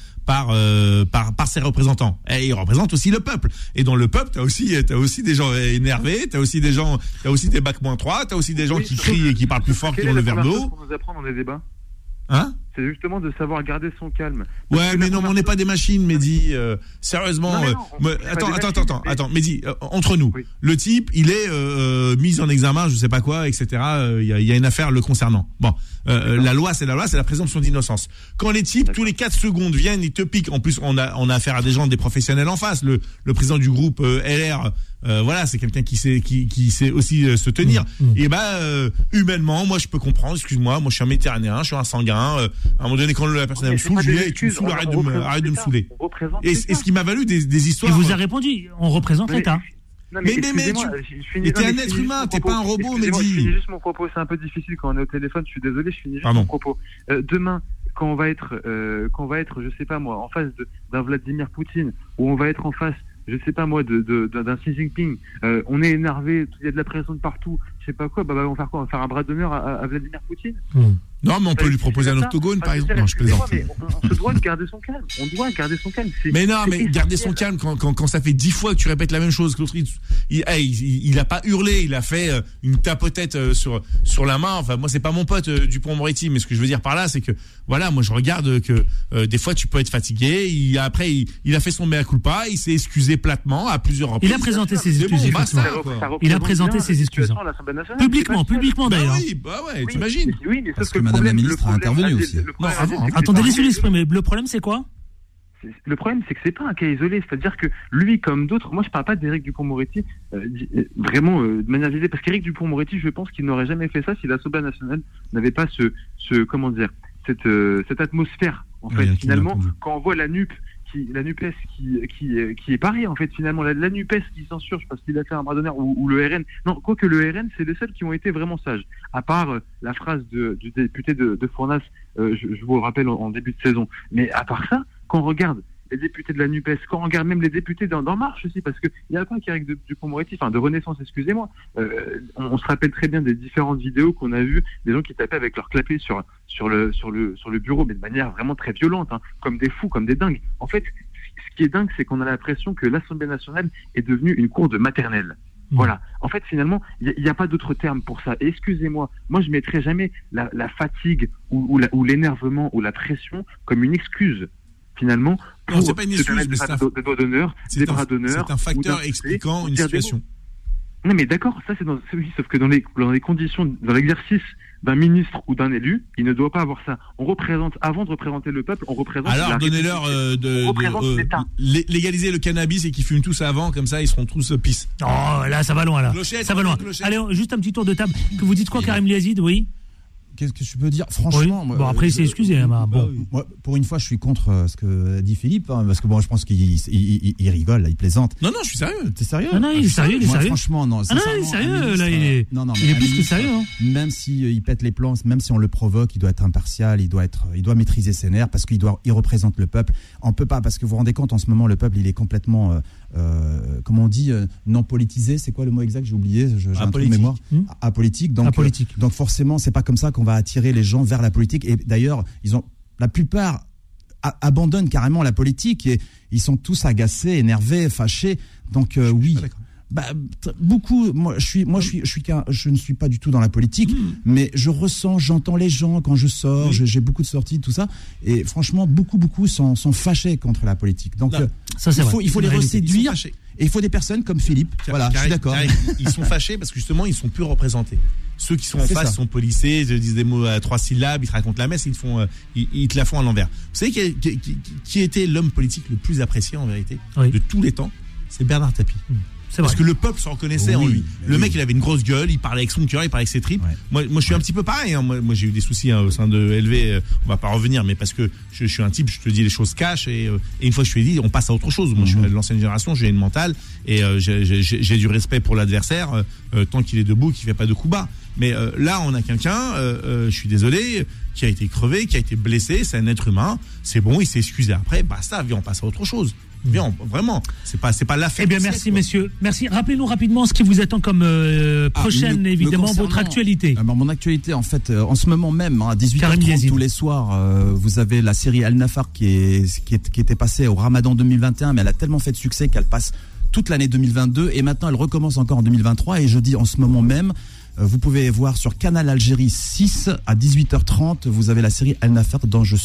ses représentants. Et ils représentent aussi le peuple. Et dans le peuple, t'as aussi des gens énervés, t'as aussi des bacs -3, t'as aussi des gens qui crient et qui parlent plus fort, qui ont le verbe d'eau. Qu'on nous apprend dans les débats. Hein? C'est justement de savoir garder son calme. Ouais, mais non, on n'est pas des machines, Mehdi. Sérieusement. Attends, Mehdi, entre nous, le type, il est mis en examen, je sais pas quoi, etc. Il y a une affaire le concernant. Bon, la loi, c'est la présomption d'innocence. Quand les types, tous les 4 secondes, viennent, ils te piquent. En plus, on a affaire à des professionnels en face. Le président du groupe LR, voilà, c'est quelqu'un qui sait aussi se tenir. Et humainement, moi, je peux comprendre. Excuse-moi, moi, je suis un méditerranéen, je suis un sanguin. À un moment donné, quand la personne me saoule, je dis, tu me saoules, arrête de me saouler. Et ce qui m'a valu des histoires. Il vous a répondu, on représente l'État. Mais t'es un être humain, t'es pas un robot, Mehdi. Je finis juste mon propos, c'est un peu difficile quand on est au téléphone, je suis désolé, je finis juste mon propos. Demain, quand on va être, je sais pas moi, en face d'un Vladimir Poutine, ou on va être en face, je sais pas moi, d'un Xi Jinping, on est énervé, il y a de la pression de partout, je sais pas quoi, on va faire quoi? On va faire un bras d'honneur à Vladimir Poutine? Non, mais on peut lui proposer un octogone, par exemple. Non, je plaisante. Mais on se doit de garder son calme. On doit garder son calme. Mais non, mais garder son calme quand ça fait 10 fois que tu répètes la même chose, que l'autre, il a pas hurlé, il a fait une tapotette sur la main. Enfin, moi, c'est pas mon pote Dupond-Moretti, mais ce que je veux dire par là, c'est que, voilà, moi, je regarde que des fois, tu peux être fatigué. Après, il a fait son mea culpa, il s'est excusé platement à plusieurs reprises. Il a présenté ses excuses, effectivement. Il a présenté ses excuses. l'Assemblée nationale. Publiquement d'ailleurs. Oui, bah ouais, t'imagines. Oui, mais Parce sauf que le Madame la problème, ministre a intervenu aussi. Attendez, laissez-le exprimer. Le problème, c'est quoi? Le problème, c'est que c'est pas un cas isolé. C'est-à-dire que lui, comme d'autres, moi, je parle pas d'Éric Dupond-Moretti, vraiment de manière visée, parce qu'Éric Dupond-Moretti, je pense qu'il n'aurait jamais fait ça si l'Assemblée nationale n'avait pas comment dire, cette atmosphère. En fait, finalement, quand on voit la NUPES qui est pareil, en fait, finalement, la NUPES qui s'insurge parce qu'il a fait un bras d'honneur, ou le RN. Non, quoique le RN, c'est les seuls qui ont été vraiment sages. À part la phrase du député de Fournas, je vous le rappelle, en début de saison. Mais à part ça, quand on regarde les députés de la NUPES, quand on regarde même les députés d'En Marche aussi, parce qu'il n'y a pas qu'Éric Dupond-Moretti, de Renaissance, excusez-moi, on se rappelle très bien des différentes vidéos qu'on a vues, des gens qui tapaient avec leur clapet sur le bureau, mais de manière vraiment très violente, comme des fous, comme des dingues. En fait, ce qui est dingue, c'est qu'on a l'impression que l'Assemblée nationale est devenue une cour de maternelle. Voilà. En fait, finalement, il n'y a pas d'autre terme pour ça. Et excusez-moi, moi, je ne mettrai jamais la fatigue ou l'énervement ou la pression comme une excuse. Finalement, non, c'est pas une excuse, mais des doigts d'honneur, des bras d'honneur. C'est un facteur expliquant une situation. Non, mais d'accord, ça c'est sauf que dans les conditions, dans l'exercice d'un ministre ou d'un élu, il ne doit pas avoir ça. On représente, avant de représenter le peuple, on représente. Alors donnez-leur légaliser le cannabis et qu'ils fument tous avant, comme ça ils seront tous pisses. Oh là, ça va loin là. Ça va loin. Allez, juste un petit tour de table. Que vous dites quoi, Karim Liazid? Oui. Qu'est-ce que je peux dire? Franchement, oui. Bon, après, il s'est excusé. Bon. Moi, pour une fois, je suis contre ce que dit Philippe, parce que bon, je pense qu'il rigole, là, il plaisante. Non, je suis sérieux. T'es sérieux? Non, il est sérieux, il est sérieux. Franchement, non. Ah non, il est sérieux, là, il est. Non, il est plus que sérieux. Même s'il pète les plans, même si on le provoque, il doit être impartial, il doit maîtriser ses nerfs, parce qu'il représente le peuple. On peut pas, parce que vous vous rendez compte, en ce moment, le peuple, il est complètement, comment on dit, non politisé. C'est quoi le mot exact? J'ai oublié. J'ai un trou de mémoire. Apolitique. Donc forcément, c'est pas comme ça qu'on va attirer les gens vers la politique. Et d'ailleurs, la plupart abandonnent carrément la politique et ils sont tous agacés, énervés, fâchés. Donc oui. Beaucoup. Moi, je ne suis pas du tout dans la politique, mais j'entends les gens quand je sors. J'ai beaucoup de sorties, tout ça, et franchement, beaucoup sont fâchés contre la politique. Donc, il faut les reséduire. Et il faut des personnes comme Philippe. Voilà, je suis d'accord. Ils sont fâchés parce que justement, ils sont plus représentés. Ceux qui sont en face sont policés, ils disent des mots à 3 syllabes, ils te racontent la messe, ils te la font à l'envers. Vous savez qui était l'homme politique le plus apprécié en vérité de tous les temps? C'est Bernard Tapie. Parce que le peuple se reconnaissait en lui. Le mec, il avait une grosse gueule, il parlait avec son cœur, il parlait avec ses tripes. Moi, je suis un petit peu pareil. Moi, j'ai eu des soucis au sein de LV. On va pas revenir, mais parce que je suis un type, je te dis les choses cash. Et une fois que je te l'ai dit, on passe à autre chose. Moi, je suis de l'ancienne génération, j'ai une mentale et j'ai du respect pour l'adversaire tant qu'il est debout, qu'il fait pas de coups bas. Mais là, on a quelqu'un, je suis désolé, qui a été crevé, qui a été blessé. C'est un être humain. C'est bon, il s'est excusé après. Basta, viens, on passe à autre chose. Bien, vraiment, c'est pas l'affaire. Eh bien, merci messieurs. Merci. Rappelez-nous rapidement ce qui vous attend comme prochaine, évidemment, votre actualité. Mon actualité, en fait, en ce moment même, à 18h30 tous les soirs, vous avez la série Al-Nafar qui était passée au Ramadan 2021, mais elle a tellement fait de succès qu'elle passe toute l'année 2022 et maintenant elle recommence encore en 2023. Et je dis en ce moment même, vous pouvez voir sur Canal Algérie 6 à 18h30, vous avez la série Al-Nafar dont je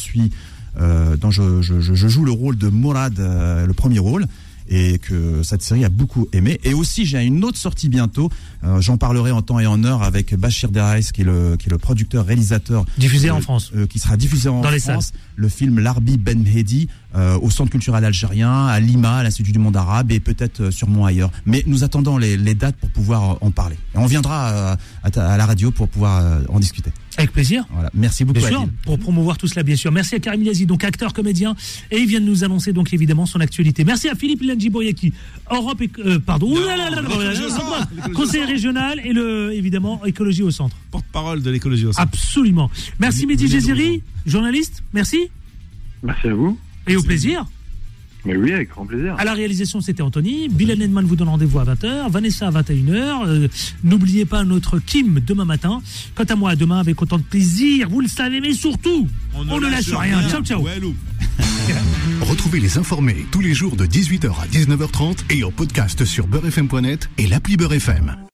joue le rôle de Mourad, le premier rôle, et que cette série a beaucoup aimé. Et aussi, j'ai une autre sortie bientôt. J'en parlerai en temps et en heure avec Bachir Deraïs, qui est le producteur-réalisateur. Diffusé en France. Qui sera diffusé en France. Le film L'Arbi Ben Mehdi, au Centre culturel algérien, à Lima, à l'Institut du monde arabe, et peut-être sûrement ailleurs. Mais nous attendons les dates pour pouvoir en parler. Et on viendra à la radio pour pouvoir en discuter. Avec plaisir. Voilà. Merci beaucoup. Bien sûr, pour promouvoir tout cela, bien sûr. Merci à Karim Liazid, donc acteur, comédien, et il vient de nous annoncer donc évidemment son actualité. Merci à Philippe Landji-Bouriaki, Europe, conseiller régional et évidemment écologie au centre. Porte-parole de l'écologie au centre. Absolument. Merci Mehdi Géziri, journaliste. Merci. Merci à vous. Et au plaisir. Mais oui, avec grand plaisir. À la réalisation, c'était Anthony. Bilal Nedman vous donne rendez-vous à 20h. Vanessa à 21h. N'oubliez pas notre Kim demain matin. Quant à moi, demain, avec autant de plaisir, vous le savez, mais surtout, on ne lâche rien. Ciao, ciao. Retrouvez les informés tous les jours de 18h à 19h30 et en podcast sur beurrefm.net et l'appli Beurre FM.